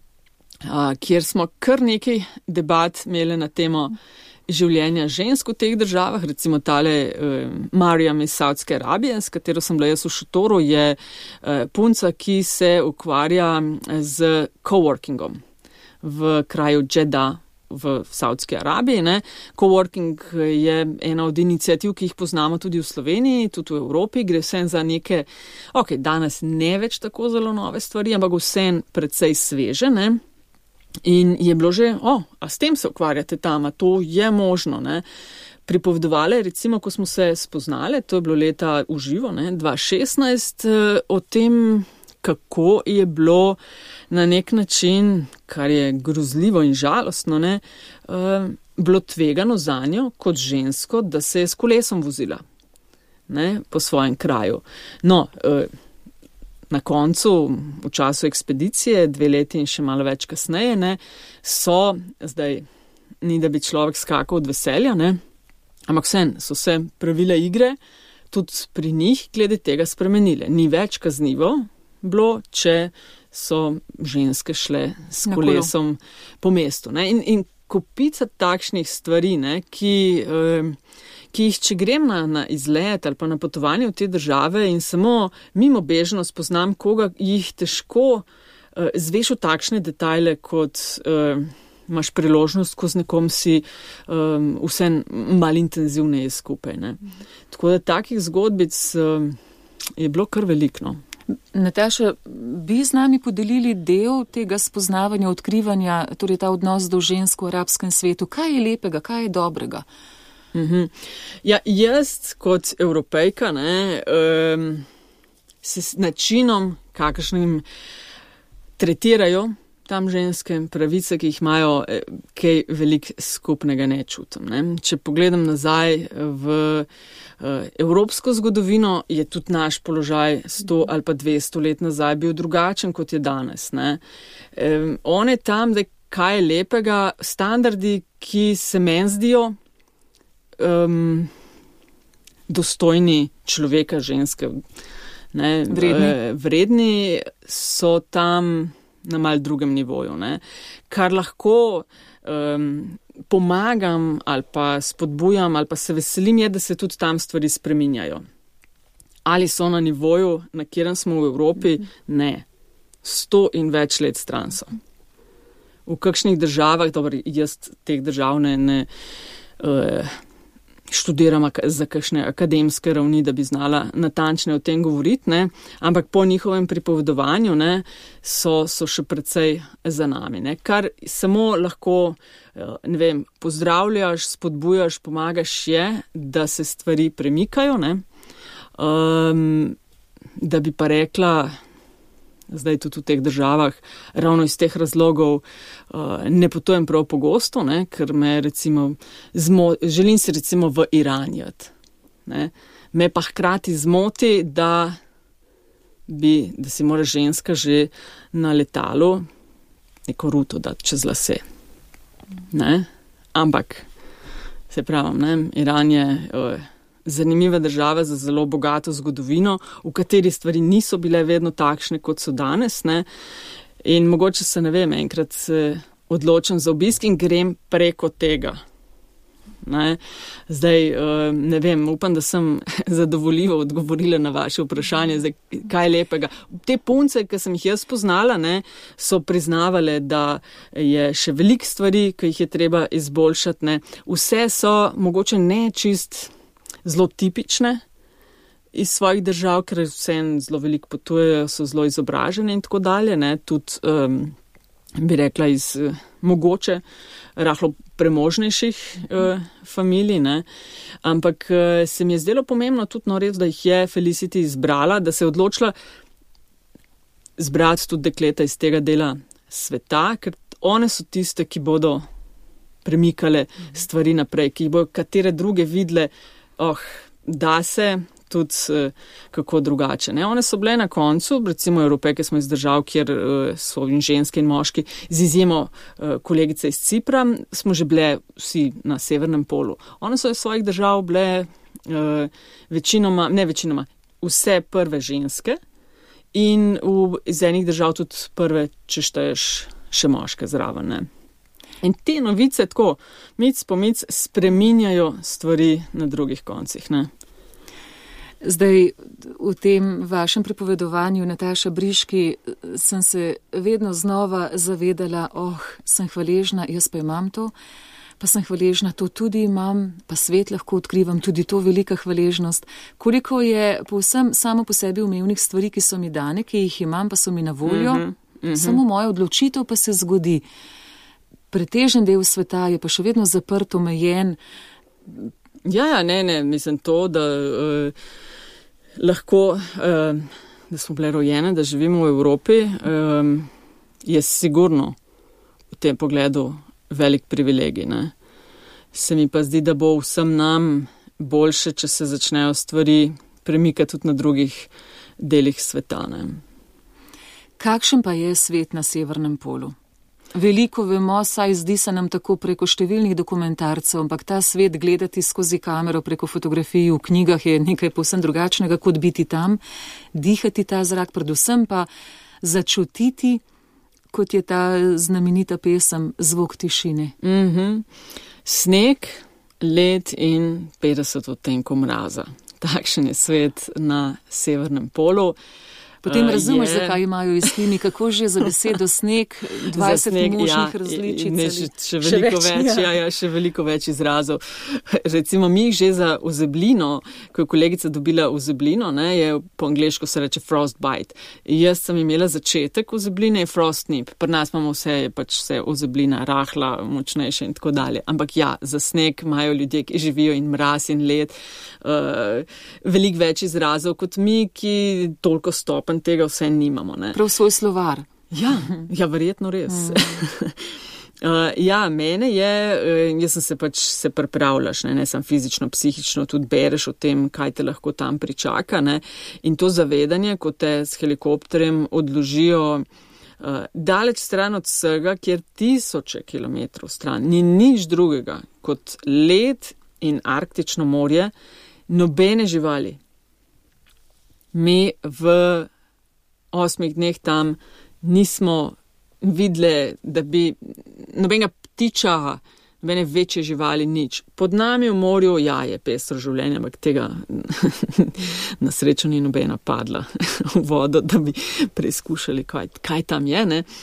kjer smo kar nekaj debat imeli na temo življenja žensk v teh državah, recimo tale Mariam iz Saudske Arabije, s katero sem bila jaz v šotoru, je punca, ki se ukvarja z coworkingom v kraju Jeddah v Saudski Arabiji. Ne. Coworking je ena od iniciativ, ki jih poznamo tudi v Sloveniji, tudi v Evropi, gre vse za neke, danes ne več tako zelo nove stvari, ampak vse precej sveže, ne. In je bilo že, a s tem se ukvarjate tam, a to je možno, ne. Pripovedovali, recimo, ko smo se spoznali, to je bilo leta v živo, ne, 2016, o tem, kako je bilo na nek način, kar je grozljivo in žalostno, ne, bilo tvegano zanjo kot žensko, da se je s kolesom vozila, ne, po svojem kraju. No, na koncu, v času ekspedicije, 2 leti in še malo več kasneje, ne, so, zdaj, ni da bi človek skakal od veselja, ne, ampak so se pravila igre tudi pri njih glede tega spremenile. Ni več kaznivo bilo, če so ženske šle s kolesom po mestu, ne, in kopica takšnih stvari, ne, ki jih, če grem na izlet ali pa na potovanje v te države in samo mimo bežno spoznam koga, jih težko zveš v takšne detajle, kot imaš priložnost, ko z nekom si vse malo intenzivneje skupaj, ne. Tako da takih zgodbic je bilo kar veliko. Nataša, bi z nami podelili del tega spoznavanja, odkrivanja, torej ta odnos do žensk v arabskem svetu? Kaj je lepega, kaj je dobrega? Ja, jaz kot Evropejka, ne, se s načinom, kakšnim tretirajo tam ženske pravice, ki jih imajo, kaj veliko skupnega ne čutim, ne. Če pogledam nazaj v evropsko zgodovino, je tudi naš položaj 100 ali pa 200 let nazaj bil drugačen, kot je danes, ne. On je tam, da kaj je lepega, standardi, ki se meni zdijo dostojni človeka, ženske, ne, vredni so tam na mal drugem nivoju, ne. Kar lahko pomagam ali pa spodbujam ali pa se veselim je, da se tudi tam stvari spreminjajo. Ali so na nivoju, na katerem smo v Evropi? Ne. 100 in več let stran so. V kakšnih državah, dobro, jaz teh držav ne študiram za kakšne akademske ravni, da bi znala natančne o tem govoriti, ne, ampak po njihovem pripovedovanju, ne, so še precej za nami, ne, kar samo lahko, ne vem, pozdravljaš, spodbujaš, pomagaš je, da se stvari premikajo, ne, da bi pa rekla, zdaj tudi v teh državah, ravno iz teh razlogov ne potujem prav pogosto, ne, ker me recimo želim se recimo v Iran jeti, ne. Me pa hkrati zmoti, da si mora ženska že na letalu neko ruto dati čez lase, ne. Ampak, se pravim, ne, Iran je zanimiva država za zelo bogato zgodovino, v kateri stvari niso bile vedno takšne, kot so danes, ne. In mogoče se, ne vem, enkrat odločim za obisk in grem preko tega, ne. Zdaj, ne vem, upam, da sem zadovoljivo odgovorila na vaše vprašanje, zdaj, kaj je lepega. Te punce, ki sem jih jaz poznala, ne, so priznavale, da je še veliko stvari, ki jih je treba izboljšati, ne. Vse so mogoče ne čist zelo tipične iz svojih držav, ker vsem zelo veliko potujejo, so zelo izobražene in tako dalje, ne, tudi, bi rekla, iz mogoče rahlo premožnejših familij, ne, ampak se mi je zdelo pomembno tudi res, da jih je Felicity izbrala, da se je odločila zbrati tudi dekleta iz tega dela sveta, ker one so tiste, ki bodo premikale stvari naprej, ki jih bodo katere druge videle, da se, tudi kako drugače. Ne? One so bile na koncu, recimo Evropejke smo iz držav, kjer so in ženske in moški, z izjemo kolegice iz Cipra, smo že bile vsi na severnem polu. One so iz svojih držav bile večinoma, vse prve ženske in iz enih držav tudi prve, če šteješ še moške zraven. Ne? In te novice tako, mic po mic, spreminjajo stvari na drugih koncih. Ne? Zdaj, v tem vašem pripovedovanju, Nataša Briški, sem se vedno znova zavedala, sem hvaležna, jaz pa imam to, pa sem hvaležna, to tudi imam, pa svet lahko odkrivam, tudi to velika hvaležnost. Koliko je povsem samo po sebi umevnih stvari, ki so mi dane, ki jih imam, pa so mi na voljo, samo moja odločitev pa se zgodi. Pretežen del sveta je pa še vedno zaprt, omejen. Ja, ne, mislim to, da lahko, da smo bile rojene, da živimo v Evropi, je sigurno v tem pogledu velik privilegij. Ne? Se mi pa zdi, da bo vsem nam boljše, če se začnejo stvari premikati tudi na drugih delih sveta. Ne? Kakšen pa je svet na severnem polu? Veliko vemo, saj zdi se nam tako preko številnih dokumentarcev, ampak ta svet gledati skozi kamero, preko fotografij v knjigah je nekaj povsem drugačnega, kot biti tam, dihati ta zrak, predvsem pa začutiti, kot je ta znamenita pesem, zvok tišine. Sneg, led in 50 odtenkov mraza. Takšen je svet na severnem polu. Potem razumeš, zakaj imajo islimi, kako že za besedo sneg, 20 možnih različic. Še veliko več izrazov. Recimo mi že za ozeblino, ko je kolegica dobila ozeblino, ne, je po angleško se reče frostbite. Jaz sem imela začetek ozebline in frost nip. Pri nas imamo vse ozeblina rahla, močnejša in tako dalje. Ampak ja, za sneg imajo ljudje, ki živijo in mraz in led, veliko več izrazov kot mi, ki toliko stopenj tega vse nimamo. Ne? Prav svoj slovar. Ja, verjetno res. Mene je, jaz sem se pripravljaš, ne samo fizično, psihično, tudi bereš o tem, kaj te lahko tam pričaka. Ne? In to zavedanje, ko te s helikopterjem odložijo daleč stran od vsega, kjer 1000 kilometrov stran, ni nič drugega kot led in arktično morje, nobene živali. Mi v 8 dneh tam nismo videli, da bi nobenega ptiča, nobene večje živali, nič. Pod nami v morju, je pestro življenje, ampak tega na srečo ni nobena padla v vodo, da bi preizkušali, kaj tam je. Ne?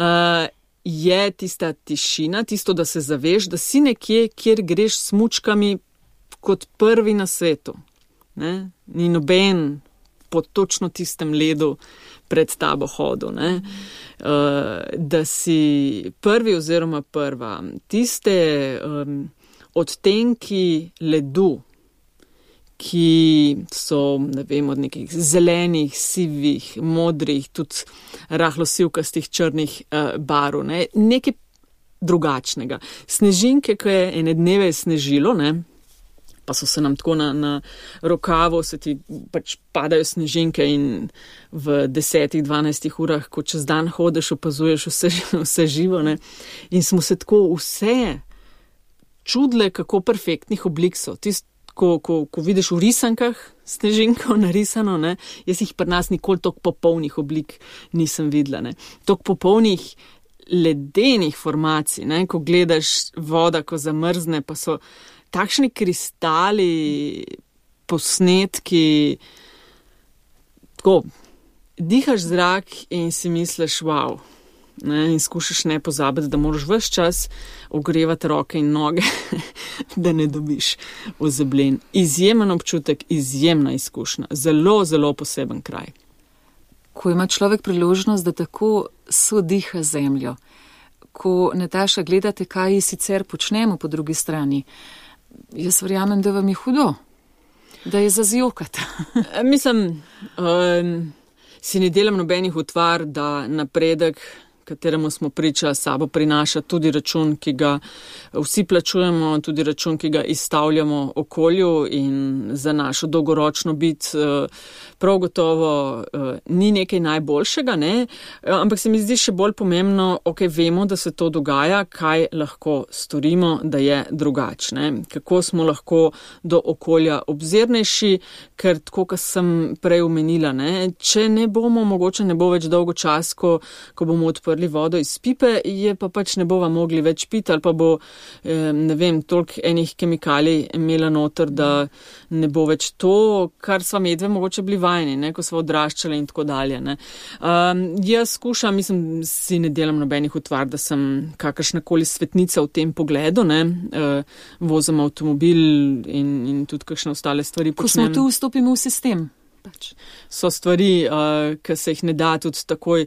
Je tista tišina, tisto, da se zaveš, da si nekje, kjer greš s smučkami kot prvi na svetu. Ne? Ni noben po točno tistem ledu pred tabo hodu. Ne? Da si prvi oziroma prva. Tiste odtenki ledu, ki so, ne vem, od nekih zelenih, sivih, modrih, tudi rahlo sivkastih, črnih barv. Ne? Nekaj drugačnega. Snežinke, ko je ene dneve snežilo, ne? Pa so se nam tako na rokavu, se ti pač padajo snežinke in v 10-12 urah, ko čez dan hodeš, opazuješ vse živo. Ne? In smo se tako vse čudile, kako perfektnih oblik so. Ko vidiš v risankah snežinko narisano, ne? Jaz jih pri nas nikoli toliko popolnih oblik nisem videla. Ne? Toliko popolnih ledenih formacij, ne? Ko gledaš voda, ko zamrzne, pa so takšni kristali, posnetki, tako, dihaš zrak in si misliš, wow, ne, in skušaš ne pozabiti, da moraš ves čas ogrevati roke in noge, da ne dobiš ozeblin. Izjemen občutek, izjemna izkušnja, zelo, zelo poseben kraj. Ko ima človek priložnost, da tako sodiha zemljo, ko, Nataša, gledate, kaj sicer počnemo po drugi strani, jaz verjamem, da vam je hudo, da je za zjokati. Mislim, si ne delam nobenih utvar, da napredek, kateremu smo priča, sabo prinaša tudi račun, ki ga vsi plačujemo, tudi račun, ki ga izstavljamo okolju in za našo dolgoročno bit prav gotovo ni nekaj najboljšega, ne? Ampak se mi zdi še bolj pomembno, vemo, da se to dogaja, kaj lahko storimo, da je drugačne, kako smo lahko do okolja obzirnejši, ker tako, kot sem prej omenila, ne? Če ne bomo, mogoče ne bo več dolgo čas, ko bomo odprli vodo iz pipe, je pa pač ne bova mogli več piti ali pa bo, ne vem, toliko enih kemikalij imela noter, da ne bo več to, kar sva medve mogoče bili vajeni, ne, ko sva odraščali in tako dalje. Ne. Jaz skušam, si ne delam nobenih utvar, da sem kakršnakoli svetnica v tem pogledu, ne, vozim avtomobil in tudi kakšne ostale stvari počnem. Ko smo tu, vstopimo v sistem. So stvari, ki se jih ne da tudi takoj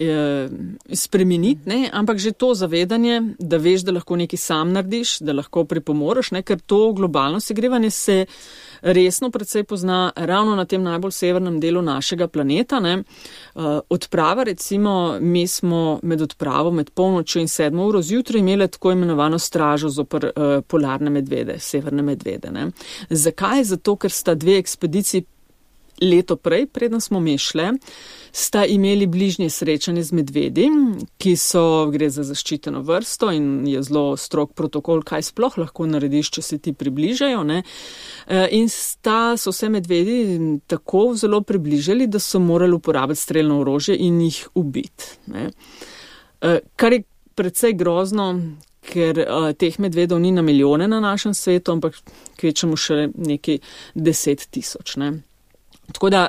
spremeniti, ne? Ampak že to zavedanje, da veš, da lahko nekaj sam narediš, da lahko pripomoreš, ne? Ker to globalno segrevanje se resno precej pozna ravno na tem najbolj severnem delu našega planeta. Ne? Odprava, recimo, mi smo med odpravo, med polnočjo in 7 uro zjutraj imeli tako imenovano stražo zoper polarne medvede, severne medvede. Ne? Zakaj? Zato, ker sta 2 ekspediciji leto prej, preden smo mi šle, sta imeli bližnje srečanje z medvedi, ki gre za zaščiteno vrsto in je zelo strog protokol, kaj sploh lahko narediš, če se ti približajo. Ne? In so se medvedi tako zelo približali, da so morali uporabiti strelno orožje in jih ubiti. Ne? Kar je precej grozno, ker teh medvedov ni na milijone na našem svetu, ampak kvečemo še nekaj 10,000. Ne? Tako da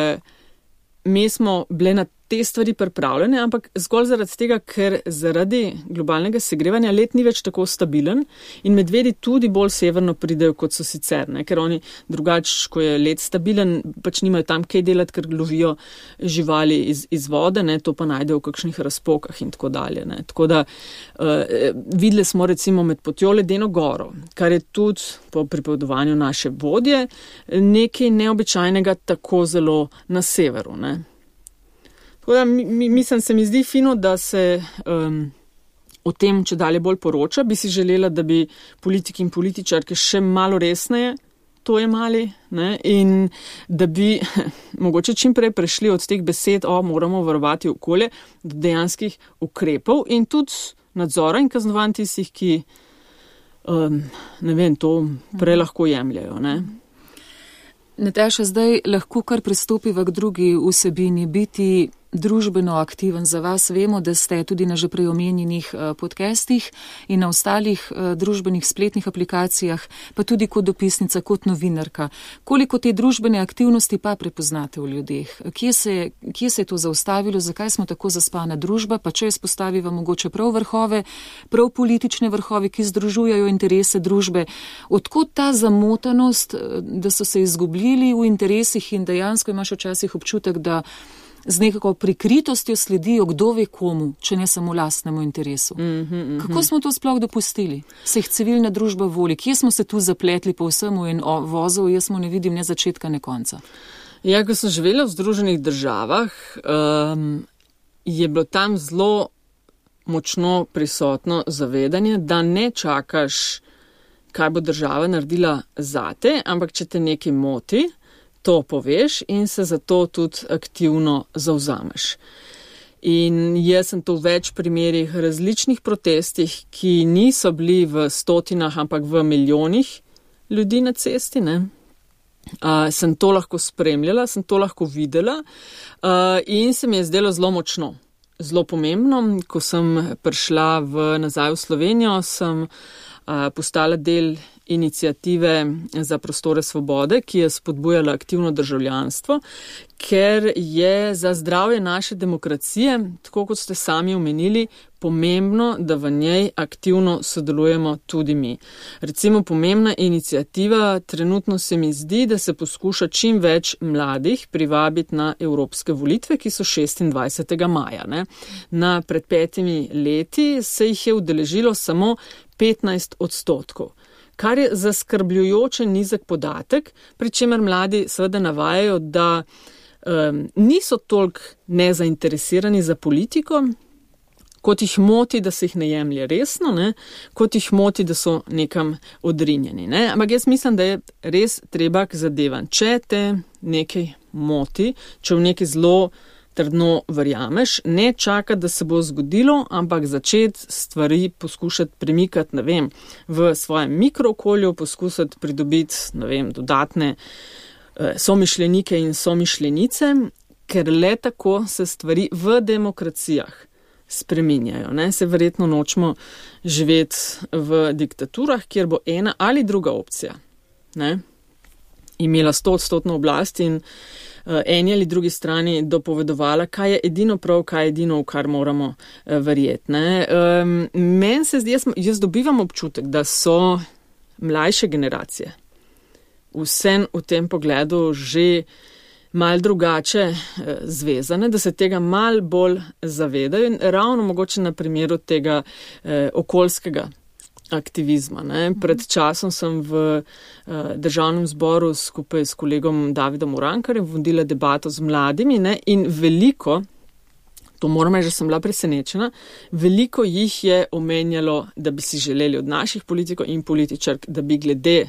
mi smo bile na te stvari pripravljene, ampak zgolj zaradi tega, ker zaradi globalnega segrevanja let ni več tako stabilen in medvedi tudi bolj severno pridejo, kot so sicer, ne? Ker oni drugače, ko je let stabilen, pač nimajo tam kaj delati, ker lovijo živali iz vode, ne? To pa najdejo v kakšnih razpokah in tako dalje. Ne? Tako da videli smo recimo med potjo ledeno goro, kar je tudi po pripovedovanju naše vodje nekaj neobičajnega tako zelo na severu. Ne? Tako da se mi zdi fino, da se o tem če dalje bolj poroča. Bi si želela, da bi politiki in političarke še malo resneje to jemali, ne? In da bi mogoče čim prej prešli od teh besed, moramo varovati okolje, do dejanskih ukrepov in tudi nadzora in kaznovanj tistih, ki to prej lahko jemljajo. Ne? Nataša, zdaj lahko kar pristopiva k drugi vsebini, biti družbeno aktiven. Za vas vemo, da ste tudi na že prej omenjenih podcastih in na ostalih družbenih spletnih aplikacijah, pa tudi kot dopisnica, kot novinarka. Koliko te družbene aktivnosti pa prepoznate v ljudeh? Kje se je to zaustavilo? Zakaj smo tako zaspana družba? Pa če izpostaviva mogoče prav vrhove, prav politične vrhove, ki združujejo interese družbe. Odkot ta zamotanost, da so se izgubili v interesih in dejansko imaš včasih občutek, da z nekako prikritostjo sledijo kdo ve komu, če ne samo lastnemu interesu. Kako smo to sploh dopustili? Se jih civilna družba voli? Kje smo se tu zapletli po vsemu in vozov, jaz mu ne vidim ne začetka, ne konca? Ja, ko sem živela v Združenih državah, je bilo tam zelo močno prisotno zavedanje, da ne čakaš, kaj bo država naredila zate, ampak če te nekaj moti, to poveš in se zato tudi aktivno zavzameš. In jaz sem to v več primerih različnih protestih, ki niso bili v stotinah, ampak v milijonih ljudi na cesti, ne? Sem to lahko spremljala, sem to lahko videla in se mi je zdelo zelo močno, zelo pomembno. Ko sem prišla nazaj v Slovenijo, sem postala del iniciative za prostore svobode, ki je spodbujala aktivno državljanstvo, ker je za zdravje naše demokracije, tako kot ste sami omenili, pomembno, da v njej aktivno sodelujemo tudi mi. Recimo pomembna iniciativa, trenutno se mi zdi, da se poskuša čim več mladih privabiti na evropske volitve, ki so 26. maja. Ne? Pred 5 leti se jih je udeležilo samo 15%. Kar je zaskrbljujoče nizek podatek, pri čemer mladi seveda navajajo, da niso toliko nezainteresirani za politiko, Kot jih moti, da se jih ne jemlje resno, ne? Kot jih moti, da so nekam odrinjeni. Ne? Ampak jaz mislim, da je res treba k zadevam. Če te nekaj moti, če v nekaj zelo trdno verjameš, ne čakati, da se bo zgodilo, ampak začeti stvari poskušati premikati, ne vem, v svojem mikrookolju, poskušati pridobiti, ne vem, dodatne somišljenike in somišljenice, ker le tako se stvari v demokracijah spreminjajo. Ne? Se verjetno nočemo živeti v diktaturah, kjer bo ena ali druga opcija, ne? Imela 100% oblast in eni ali drugi strani dopovedovala, kaj je edino prav, kaj je edino, v kar moramo verjeti. Meni se zdi, jaz dobivam občutek, da so mlajše generacije vsem v tem pogledu že mal drugače zvezane, da se tega mal bolj zavedajo in ravno mogoče na primeru tega okoljskega aktivizma. Ne. Pred časom sem v Državnem zboru skupaj s kolegom Davidom Urankarjem vodila debato z mladimi, ne, in veliko, to moram reči, že sem bila presenečena, veliko jih je omenjalo, da bi si želeli od naših politikov in političark, da bi glede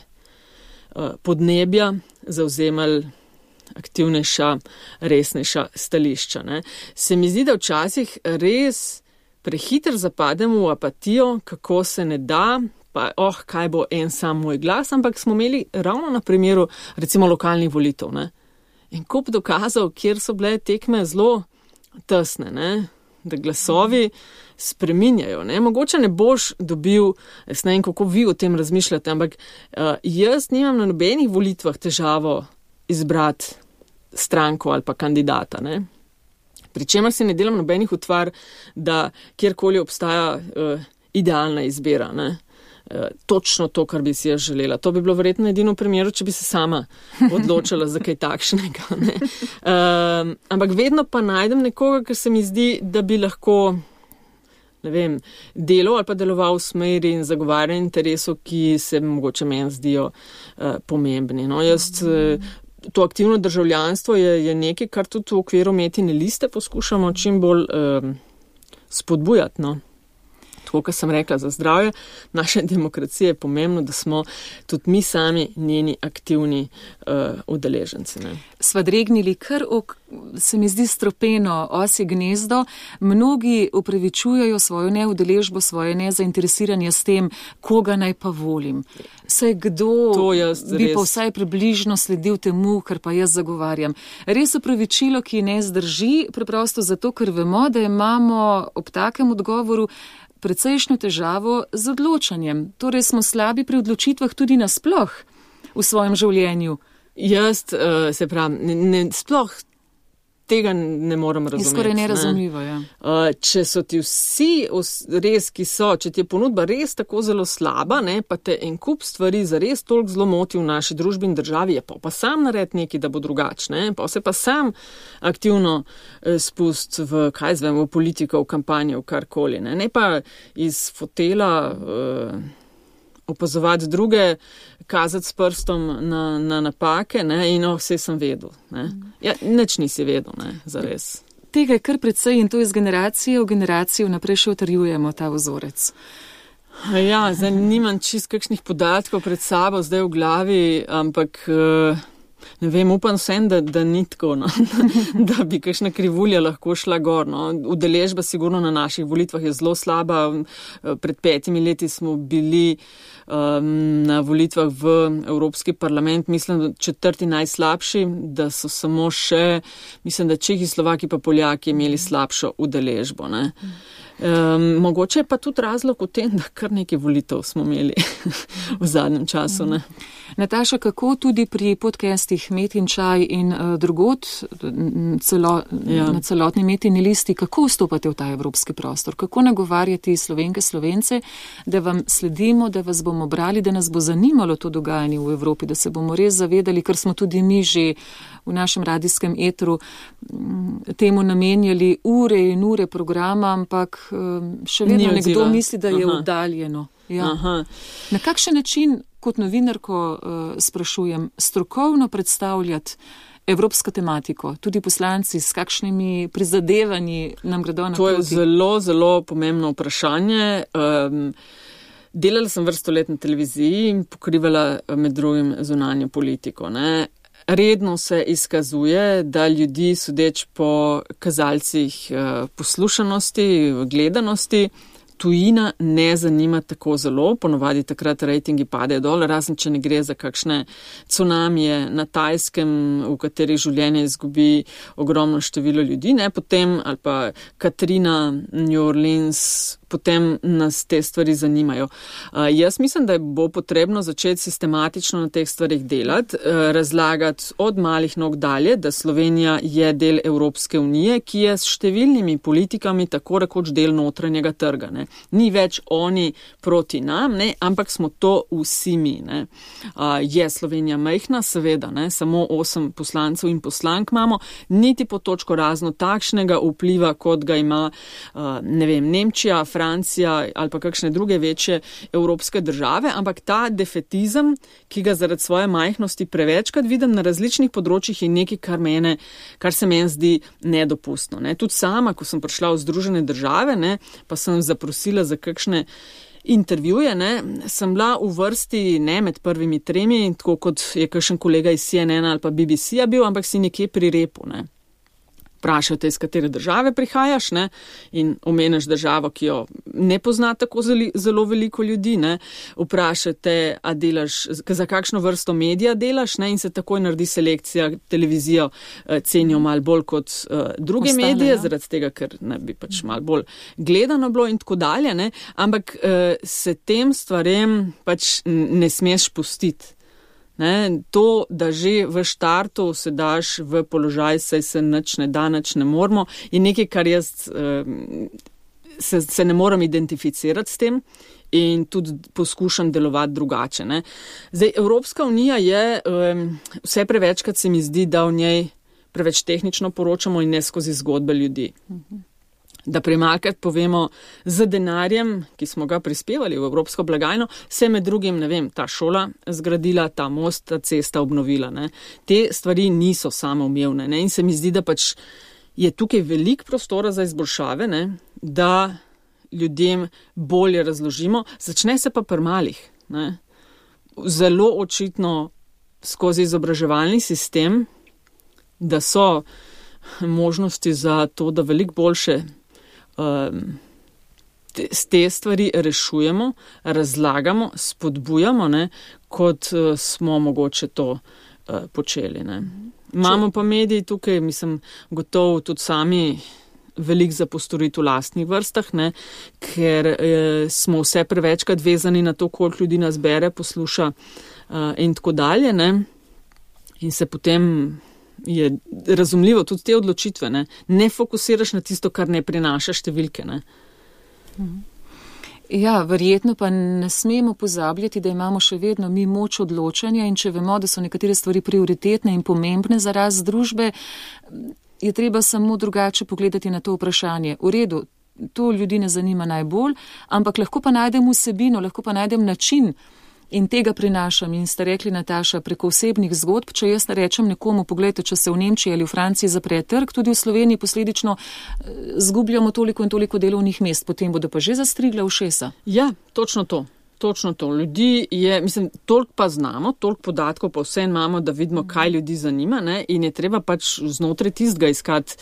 podnebja zavzemali aktivnejša, resnejša stališča. Ne. Se mi zdi, da včasih res prehiter zapademo v apatijo, kako se ne da, pa kaj bo en sam moj glas, ampak smo imeli ravno na primeru recimo lokalnih volitev. Ne. In kup dokazov, kjer so bile tekme zelo tesne, ne, da glasovi spreminjajo. Ne. Mogoče ne boš dobil, jaz ne vem, kako vi o tem razmišljate, ampak jaz nimam na nobenih volitvah težavo izbrati stranko ali pa kandidata. Ne. Pričemer si ne delam nobenih utvar, da kjerkoli obstaja idealna izbira. Ne. Točno to, kar bi si jaz želela. To bi bilo verjetno edino v primeru, če bi se sama odločila za kaj takšnega. Ne. Ampak vedno pa najdem nekoga, ker se mi zdi, da bi lahko, ne vem, delal ali pa deloval v smeri in zagovarjal interesov, ki se mogoče meni zdijo pomembni. No, to aktivno državljanstvo je nekaj, kar tudi v okviru Metine liste poskušamo čim bolj spodbujati. No. Tako, kot sem rekla, za zdravje naše demokracije je pomembno, da smo tudi mi sami njeni aktivni udeleženci. Sva dregnili kar se mi zdi stropeno osje gnezdo. Mnogi upravičujejo svojo neudeležbo, svoje nezainteresiranje s tem, koga naj pa volim. Saj kdo bi pa vsaj približno sledil temu, kar pa jaz zagovarjam. Res upravičilo, ki ne zdrži, preprosto zato, ker vemo, da imamo ob takem odgovoru precejšnjo težavo z odločanjem. Torej smo slabi pri odločitvah tudi nasploh v svojem življenju. Jaz, se pravim, sploh tega ne morem razumeti. Je skoraj nerazumljivo, ja. Če so ti vsi res, ki so, če ti je ponudba res tako zelo slaba, ne, pa te en kup stvari zares toliko zelo moti v naši družbi in državi, je pa sam nared nekaj, da bo drugačne, pa se pa sam aktivno spust v, v politiko, v kampanjo, v karkoli. Ne pa iz fotela opazovati druge, kazati s prstom na napake, ne, in vse sem vedel. Ne. Ja, nič nisi vedel, ne, zares. Tega je kar precej in to iz generacije v generacijo naprej še utrjujemo ta vzorec. Ja, zdaj nimam čist kakšnih podatkov pred sabo, zdaj v glavi, ampak ne vem, upam vsem, da ni tako, no. Da bi kakšna krivulja lahko šla gor. No. Udeležba sigurno na naših volitvah je zelo slaba. Pred 5 leti smo bili na volitvah v Evropski parlament, mislim, 4. najslabši, da so samo še, mislim, da Čehi, Slovaki pa Poljaki imeli slabšo udeležbo. Ne. Mogoče je pa tudi razlog v tem, da kar nekaj volitev smo imeli v zadnjem času. Ne. Nataša, kako tudi pri podcastih Metin čaj in drugod, na celotni Metini listi, kako vstopate v ta evropski prostor? Kako nagovarjati Slovenke, Slovence, da vam sledimo, da vas bomo brali, da nas bo zanimalo to dogajanje v Evropi, da se bomo res zavedali, ker smo tudi mi že v našem radijskem etru temu namenjali ure in ure programa, ampak še vedno nekdo misli, da je oddaljeno. Ja. Na kakšen način, kot novinarko sprašujem, strokovno predstavljati evropsko tematiko, tudi poslanci, s kakšnimi prizadevanji nam gredo na to je zelo, zelo pomembno vprašanje. Delala sem vrsto let na televiziji in pokrivala med drugim zunanjo politiko. Ne. Redno se izkazuje, da ljudi, sodeč po kazalcih poslušanosti, gledanosti, tujina ne zanima tako zelo, ponovadi takrat rejtingi padejo dol, razen če ne gre za kakšne cunamije na Tajskem, v katerih življenje izgubi ogromno število ljudi, ne, potem ali pa Katrina, New Orleans, potem nas te stvari zanimajo. Jaz mislim, da bo potrebno začeti sistematično na teh stvarih delati, razlagati od malih nog dalje, da Slovenija je del Evropske unije, ki je s številnimi politikami tako rekoč del notranjega trga. Ne. Ni več oni proti nam, ne, ampak smo to vsi mi. Ne. Je Slovenija majhna, seveda, ne, samo 8 poslancev in poslank imamo, niti po točko razno takšnega vpliva, kot ga ima, ne vem, Nemčija, Francija ali pa kakšne druge večje evropske države, ampak ta defetizem, ki ga zaradi svoje majhnosti prevečkrat vidim na različnih področjih, je nekaj, kar se meni zdi nedopustno. Ne. Tudi sama, ko sem prišla v Združene države, ne, pa sem zaprosila za kakšne intervjuje, ne, sem bila v vrsti ne med prvimi 3, tako kot je kakšen kolega iz CNN ali pa BBC-ja bil, ampak si nekje pri repu. Ne. Vprašate, iz katere države prihajaš, ne, in omeniš državo, ki jo ne pozna tako zelo veliko ljudi, ne. Vprašate, a delaš, za kakšno vrsto medija delaš, ne, in se takoj naredi selekcija, televizijo cenijo malo bolj kot druge ostale, medije, ja. Zaradi tega, ker ne bi pač malo bolj gledano bilo in tako dalje, ne, ampak se tem stvarem pač ne smeš pustiti. Ne, to, da že v štartu se daš v položaj, saj se nič ne da, nič ne moramo, je nekaj, kar jaz se ne moram identificirati s tem in tudi poskušam delovati drugače. Ne. Zdaj, Evropska unija je, vse prevečkrat se mi zdi, da v njej preveč tehnično poročamo in ne skozi zgodbe ljudi. Da premalkrat povemo, z denarjem, ki smo ga prispevali v evropsko blagajno, se med drugim, ne vem, ta šola zgradila, ta most, ta cesta obnovila. Ne. Te stvari niso samoumevne, ne. In se mi zdi, da pač je tukaj veliko prostora za izboljšave, ne, da ljudem bolje razložimo. Začne se pa pri malih. Ne. Zelo očitno skozi izobraževalni sistem, da so možnosti za to, da veliko boljše te stvari rešujemo, razlagamo, spodbujamo, ne, kot smo mogoče to počeli. Ne. Imamo pa mediji tukaj, mislim, gotovo tudi sami veliko za postoriti v lastnih vrstah, ne, ker smo vse prevečkrat vezani na to, koliko ljudi nas bere, posluša in tako dalje. Ne. In se potem je razumljivo tudi te odločitve, ne fokusiraš na tisto, kar ne prinaša številke. Ne. Ja, verjetno pa ne smemo pozabljati, da imamo še vedno mi moč odločanja in če vemo, da so nekatere stvari prioritetne in pomembne za rast družbe, je treba samo drugače pogledati na to vprašanje. V redu, to ljudi ne zanima najbolj, ampak lahko pa najdem vsebino, lahko pa najdem način, in tega prinašam. In ste rekli, Nataša, preko osebnih zgodb, če jaz rečem nekomu, pogledajte, če se v Nemčiji ali v Franciji zapre trg, tudi v Sloveniji posledično zgubljamo toliko in toliko delovnih mest, potem bodo pa že zastrigla ušesa. Ja, točno to. Točno to. Ljudi je, mislim, toliko pa znamo, toliko podatkov pa vse imamo, da vidimo, kaj ljudi zanima, ne, in je treba pač znotraj tistega iskati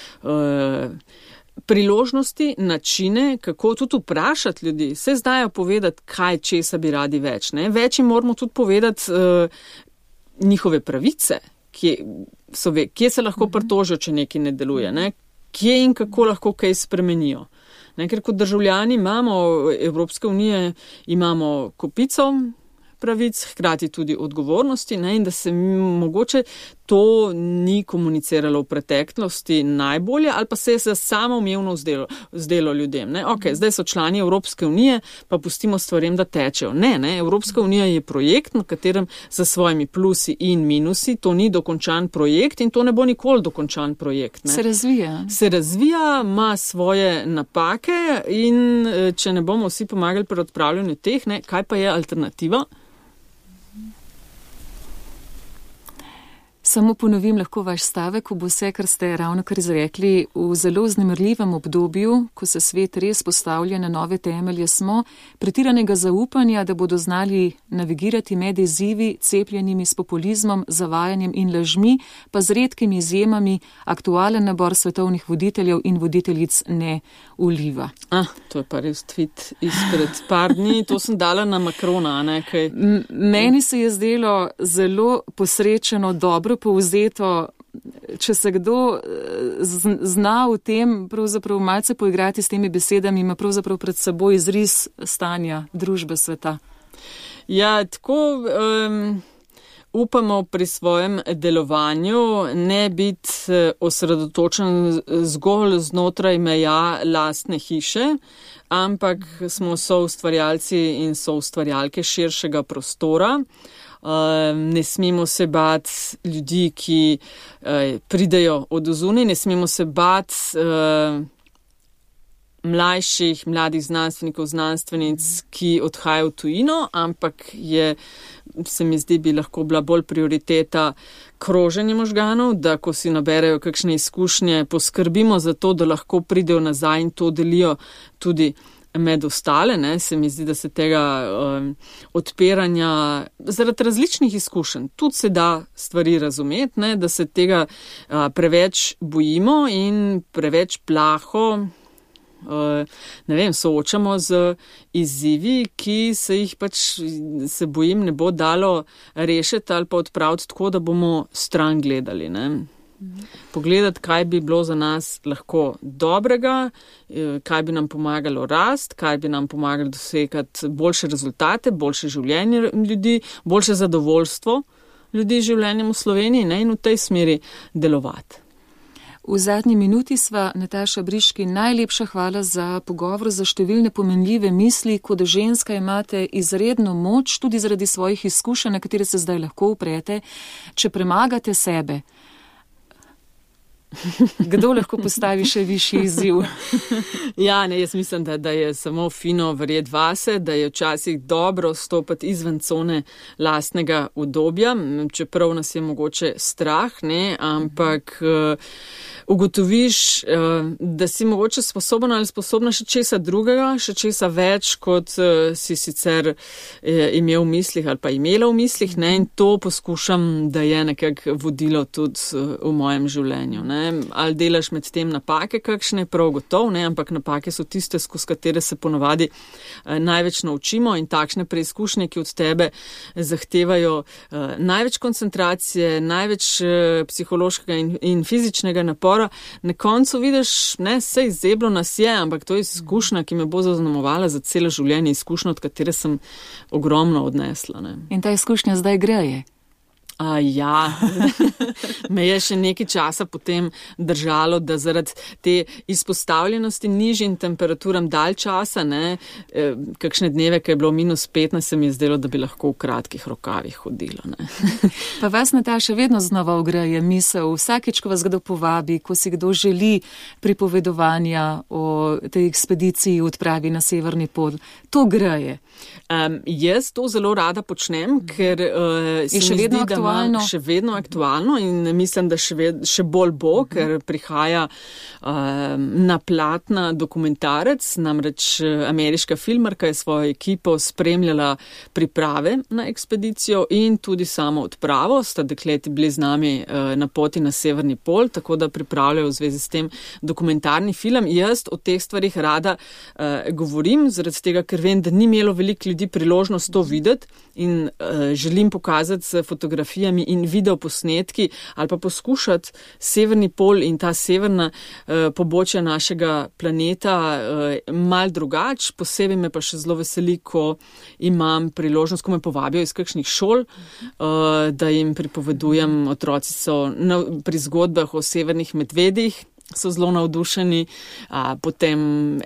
priložnosti, načine, kako tudi vprašati ljudi. Se znajo povedati, kaj česa bi radi več. Ne? Več jim moramo tudi povedati njihove pravice, kje se lahko pritožijo, če nekaj ne deluje, ne? Kje in kako lahko kaj spremenijo. Ne? Ker kot državljani imamo Evropske unije, imamo kopico pravic, hkrati tudi odgovornosti, ne, in da se mogoče to ni komuniciralo v preteklosti najbolje ali pa se je samoumevno zdelo ljudem. Ne. Ok, zdaj so člani Evropske unije, pa pustimo stvarem, da tečejo. Ne, Evropska unija je projekt, na katerem za svojimi plusi in minusi, to ni dokončan projekt in to ne bo nikoli dokončan projekt. Ne. Se razvija, ima svoje napake in če ne bomo vsi pomagali pri odpravljanju teh, ne, kaj pa je alternativa? Samo ponovim lahko vaš stavek, ob vse, kar ste ravno kar izrekli, v zelo vznemirljivem obdobju, ko se svet res postavlja na nove temelje, smo pretiranega zaupanja, da bodo znali navigirati med izzivi, cepljenimi s populizmom, zavajanjem in lažmi, pa z redkimi izjemami aktualen nabor svetovnih voditeljev in voditeljic ne vliva. To je pa res tweet izpred par dni, to sem dala na Macrona, ne kaj. Meni se je zdelo zelo posrečeno, dobro povzeto, če se kdo zna v tem pravzaprav malce poigrati s temi besedami, ima pravzaprav pred seboj izris stanja družbe sveta. Ja, tako upamo pri svojem delovanju ne biti osredotočen zgolj znotraj meja lastne hiše, ampak smo soustvarjalci in soustvarjalke širšega prostora. Ne smemo se bati ljudi, ki pridejo od ozunaj, ne smemo se bati mladih znanstvenikov, znanstvenic, ki odhajajo v tujino, ampak se mi zdi, bi lahko bila bolj prioriteta kroženje možganov, da ko si naberejo kakšne izkušnje, poskrbimo za to, da lahko pridejo nazaj in to delijo tudi med ostale, ne, se mi zdi, da se tega odpiranja zaradi različnih izkušenj tudi se da stvari razumeti, ne, da se tega preveč bojimo in preveč plaho soočamo z izzivi, ki se jih se bojim, ne bo dalo rešiti ali pa odpraviti tako, da bomo stran gledali, ne. Pogledati, kaj bi bilo za nas lahko dobrega, kaj bi nam pomagalo rast, kaj bi nam pomagalo dosegati boljše rezultate, boljše življenje ljudi, boljše zadovoljstvo ljudi z življenjem v Sloveniji, ne, in v tej smeri delovati. V zadnji minuti sva, Nataša Briški, najlepša hvala za pogovor, za številne pomenljive misli, kot ženska imate izredno moč, tudi zaradi svojih izkušenj, na katere se zdaj lahko uprete, če premagate sebe. Kdo lahko postavi še višji izziv? Ja, ne, jaz mislim, da je samo fino verjeti vase, da je včasih dobro stopati izven cone lastnega udobja, čeprav nas je mogoče strah, ne, ampak ugotoviš, da si mogoče sposoben ali sposobna še česa drugega, še česa več, kot si sicer imel v mislih ali pa imela v mislih, ne, in to poskušam, da je nekako vodilo tudi v mojem življenju, ne. Ali delaš med tem napake kakšne, prav gotov, ne, ampak napake so tiste, skozi katere se ponavadi največ naučimo, in takšne preizkušnje, ki od tebe zahtevajo največ koncentracije, največ psihološkega in fizičnega napora. Na koncu vidiš, ne, sej zeblo nas je, ampak to je izkušnja, ki me bo zaznamovala za celo življenje, izkušnja, od katere sem ogromno odnesla, ne. In ta izkušnja zdaj greje? Ja, me je še nekaj časa potem držalo, da zaradi te izpostavljenosti nižjim temperaturam dalj časa, ne, kakšne dneve, ko je bilo -15, se mi je zdelo, da bi lahko v kratkih rokavih hodilo, ne. Pa vas, Nataša, vedno znova ogreje misel, vsakič, ko vas kdo povabi, ko si kdo želi pripovedovanja o tej ekspediciji odpravi na Severni pol, to greje. Jaz to zelo rada počnem, ker se mi zdi, da še vedno aktualno in mislim, da še bolj bo, ker prihaja na platna dokumentarec, namreč ameriška filmarka je svojo ekipo spremljala priprave na ekspedicijo in tudi samo odpravo, sta dekleti bili z nami na poti na Severni pol, tako da pripravljajo v zvezi s tem dokumentarni film. Jaz o teh stvarih rada govorim, zaradi tega, ker vem, da ni imelo veliko ljudi priložnost to videti in želim pokazati s fotografijami in videoposnetki ali pa poskušati Severni pol in ta severna pobočja našega planeta mal drugače. Posebej me pa še zelo veseli, ko imam priložnost, ko me povabijo iz kakšnih šol, da jim pripovedujem. Otroci so pri zgodbah o severnih medvedih, so zelo navdušeni, potem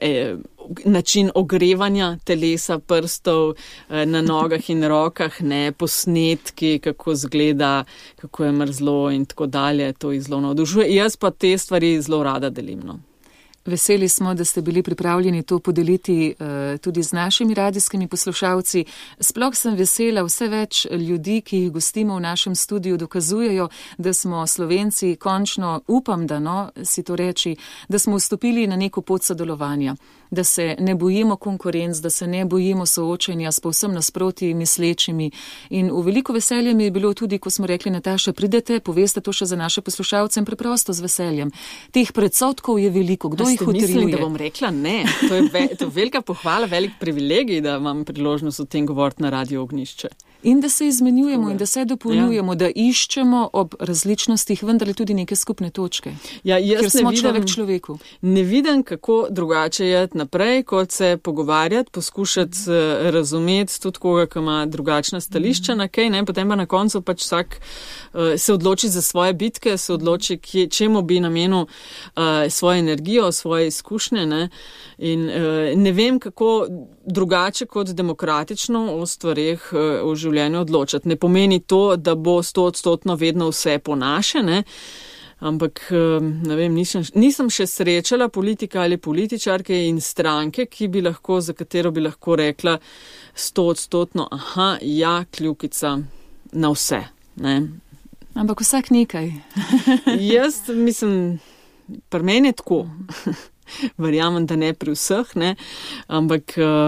način ogrevanja telesa, prstov na nogah in rokah, ne, posnetki, kako zgleda, kako je mrzlo in tako dalje, to jih zelo navdušuje. Jaz pa te stvari zelo rada delim, no. Veseli smo, da ste bili pripravljeni to podeliti tudi z našimi radijskimi poslušalci. Sploh sem vesela, vse več ljudi, ki jih gostimo v našem studiu, dokazujejo, da smo Slovenci končno, upam, da si to reči, da smo vstopili na neko pot sodelovanja, da se ne bojimo konkurenc, da se ne bojimo soočenja s povsem nasproti mislečimi. In v veliko veselje mi je bilo tudi, ko smo rekli, Nataša, pridete, poveste to še za naše poslušalce in preprosto z veseljem. Teh predsotkov je veliko. Kdo jih utrjuje? Mislim, da bom rekla ne. To je velika pohvala, velik privilegij, da imam priložnost o tem govoriti na Radio Ognjišče. In da se izmenjujemo in da se dopolnjujemo, da iščemo ob različnostih vendarle tudi neke skupne točke. Ja, ker smo človek človeku. Ne vidim, kako drugače je naprej, kot se pogovarjati, poskušati razumeti tudi koga, ki ima drugačna stališča na kaj, ne, potem pa na koncu pač vsak se odloči za svoje bitke, se odloči, čemu bi namenil svojo energijo, svoje izkušnje, ne. In ne vem, kako drugače kot demokratično o stvareh v življenju odločati. Ne pomeni to, da bo 100% vedno vse po naše, ne? Ampak ne vem, nisem še srečala politika ali političarke in stranke, za katero bi lahko rekla 100%, aha, ja, kljukica na vse. Ne? Ampak vsak nekaj. Jaz mislim, pri meni je tako. Verjamem, da ne pri vseh, ne, ampak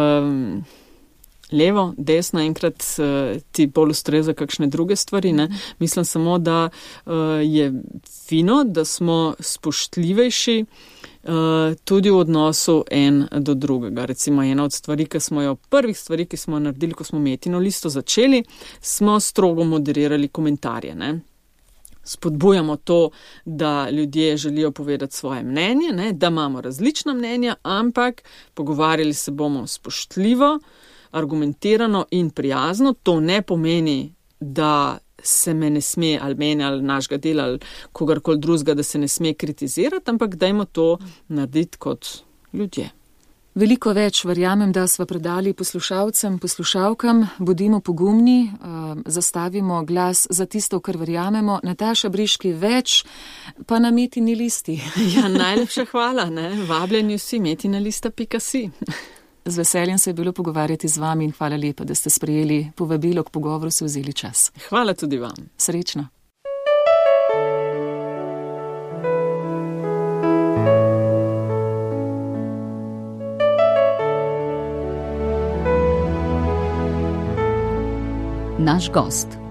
levo, desno, enkrat ti bolj ustreza kakšne druge stvari, ne. Mislim samo, da je fino, da smo spoštljivejši tudi v odnosu en do drugega. Recimo ena od stvari, prvih stvari, ki smo naredili, ko smo Metino listo začeli, smo strogo moderirali komentarje, ne. Spodbujamo to, da ljudje želijo povedati svoje mnenje, ne, da imamo različna mnenja, ampak pogovarjali se bomo spoštljivo, argumentirano in prijazno. To ne pomeni, da se me ne sme ali mene ali našega dela ali kogarkoli drugega, da se ne sme kritizirati, ampak dajmo to narediti kot ljudje. Veliko več verjamem, da sva predali poslušalcem, poslušalkam, bodimo pogumni, zastavimo glas za tisto, kar verjamemo. Nataša Briški, več pa na Metini listi. Ja, najlepša hvala, ne? Vabljeni vsi, metinalista.si. Z veseljem se je bilo pogovarjati z vami in hvala lepa, da ste sprejeli povabilo k pogovoru, se vzeli čas. Hvala tudi vam. Srečno. Naš gost.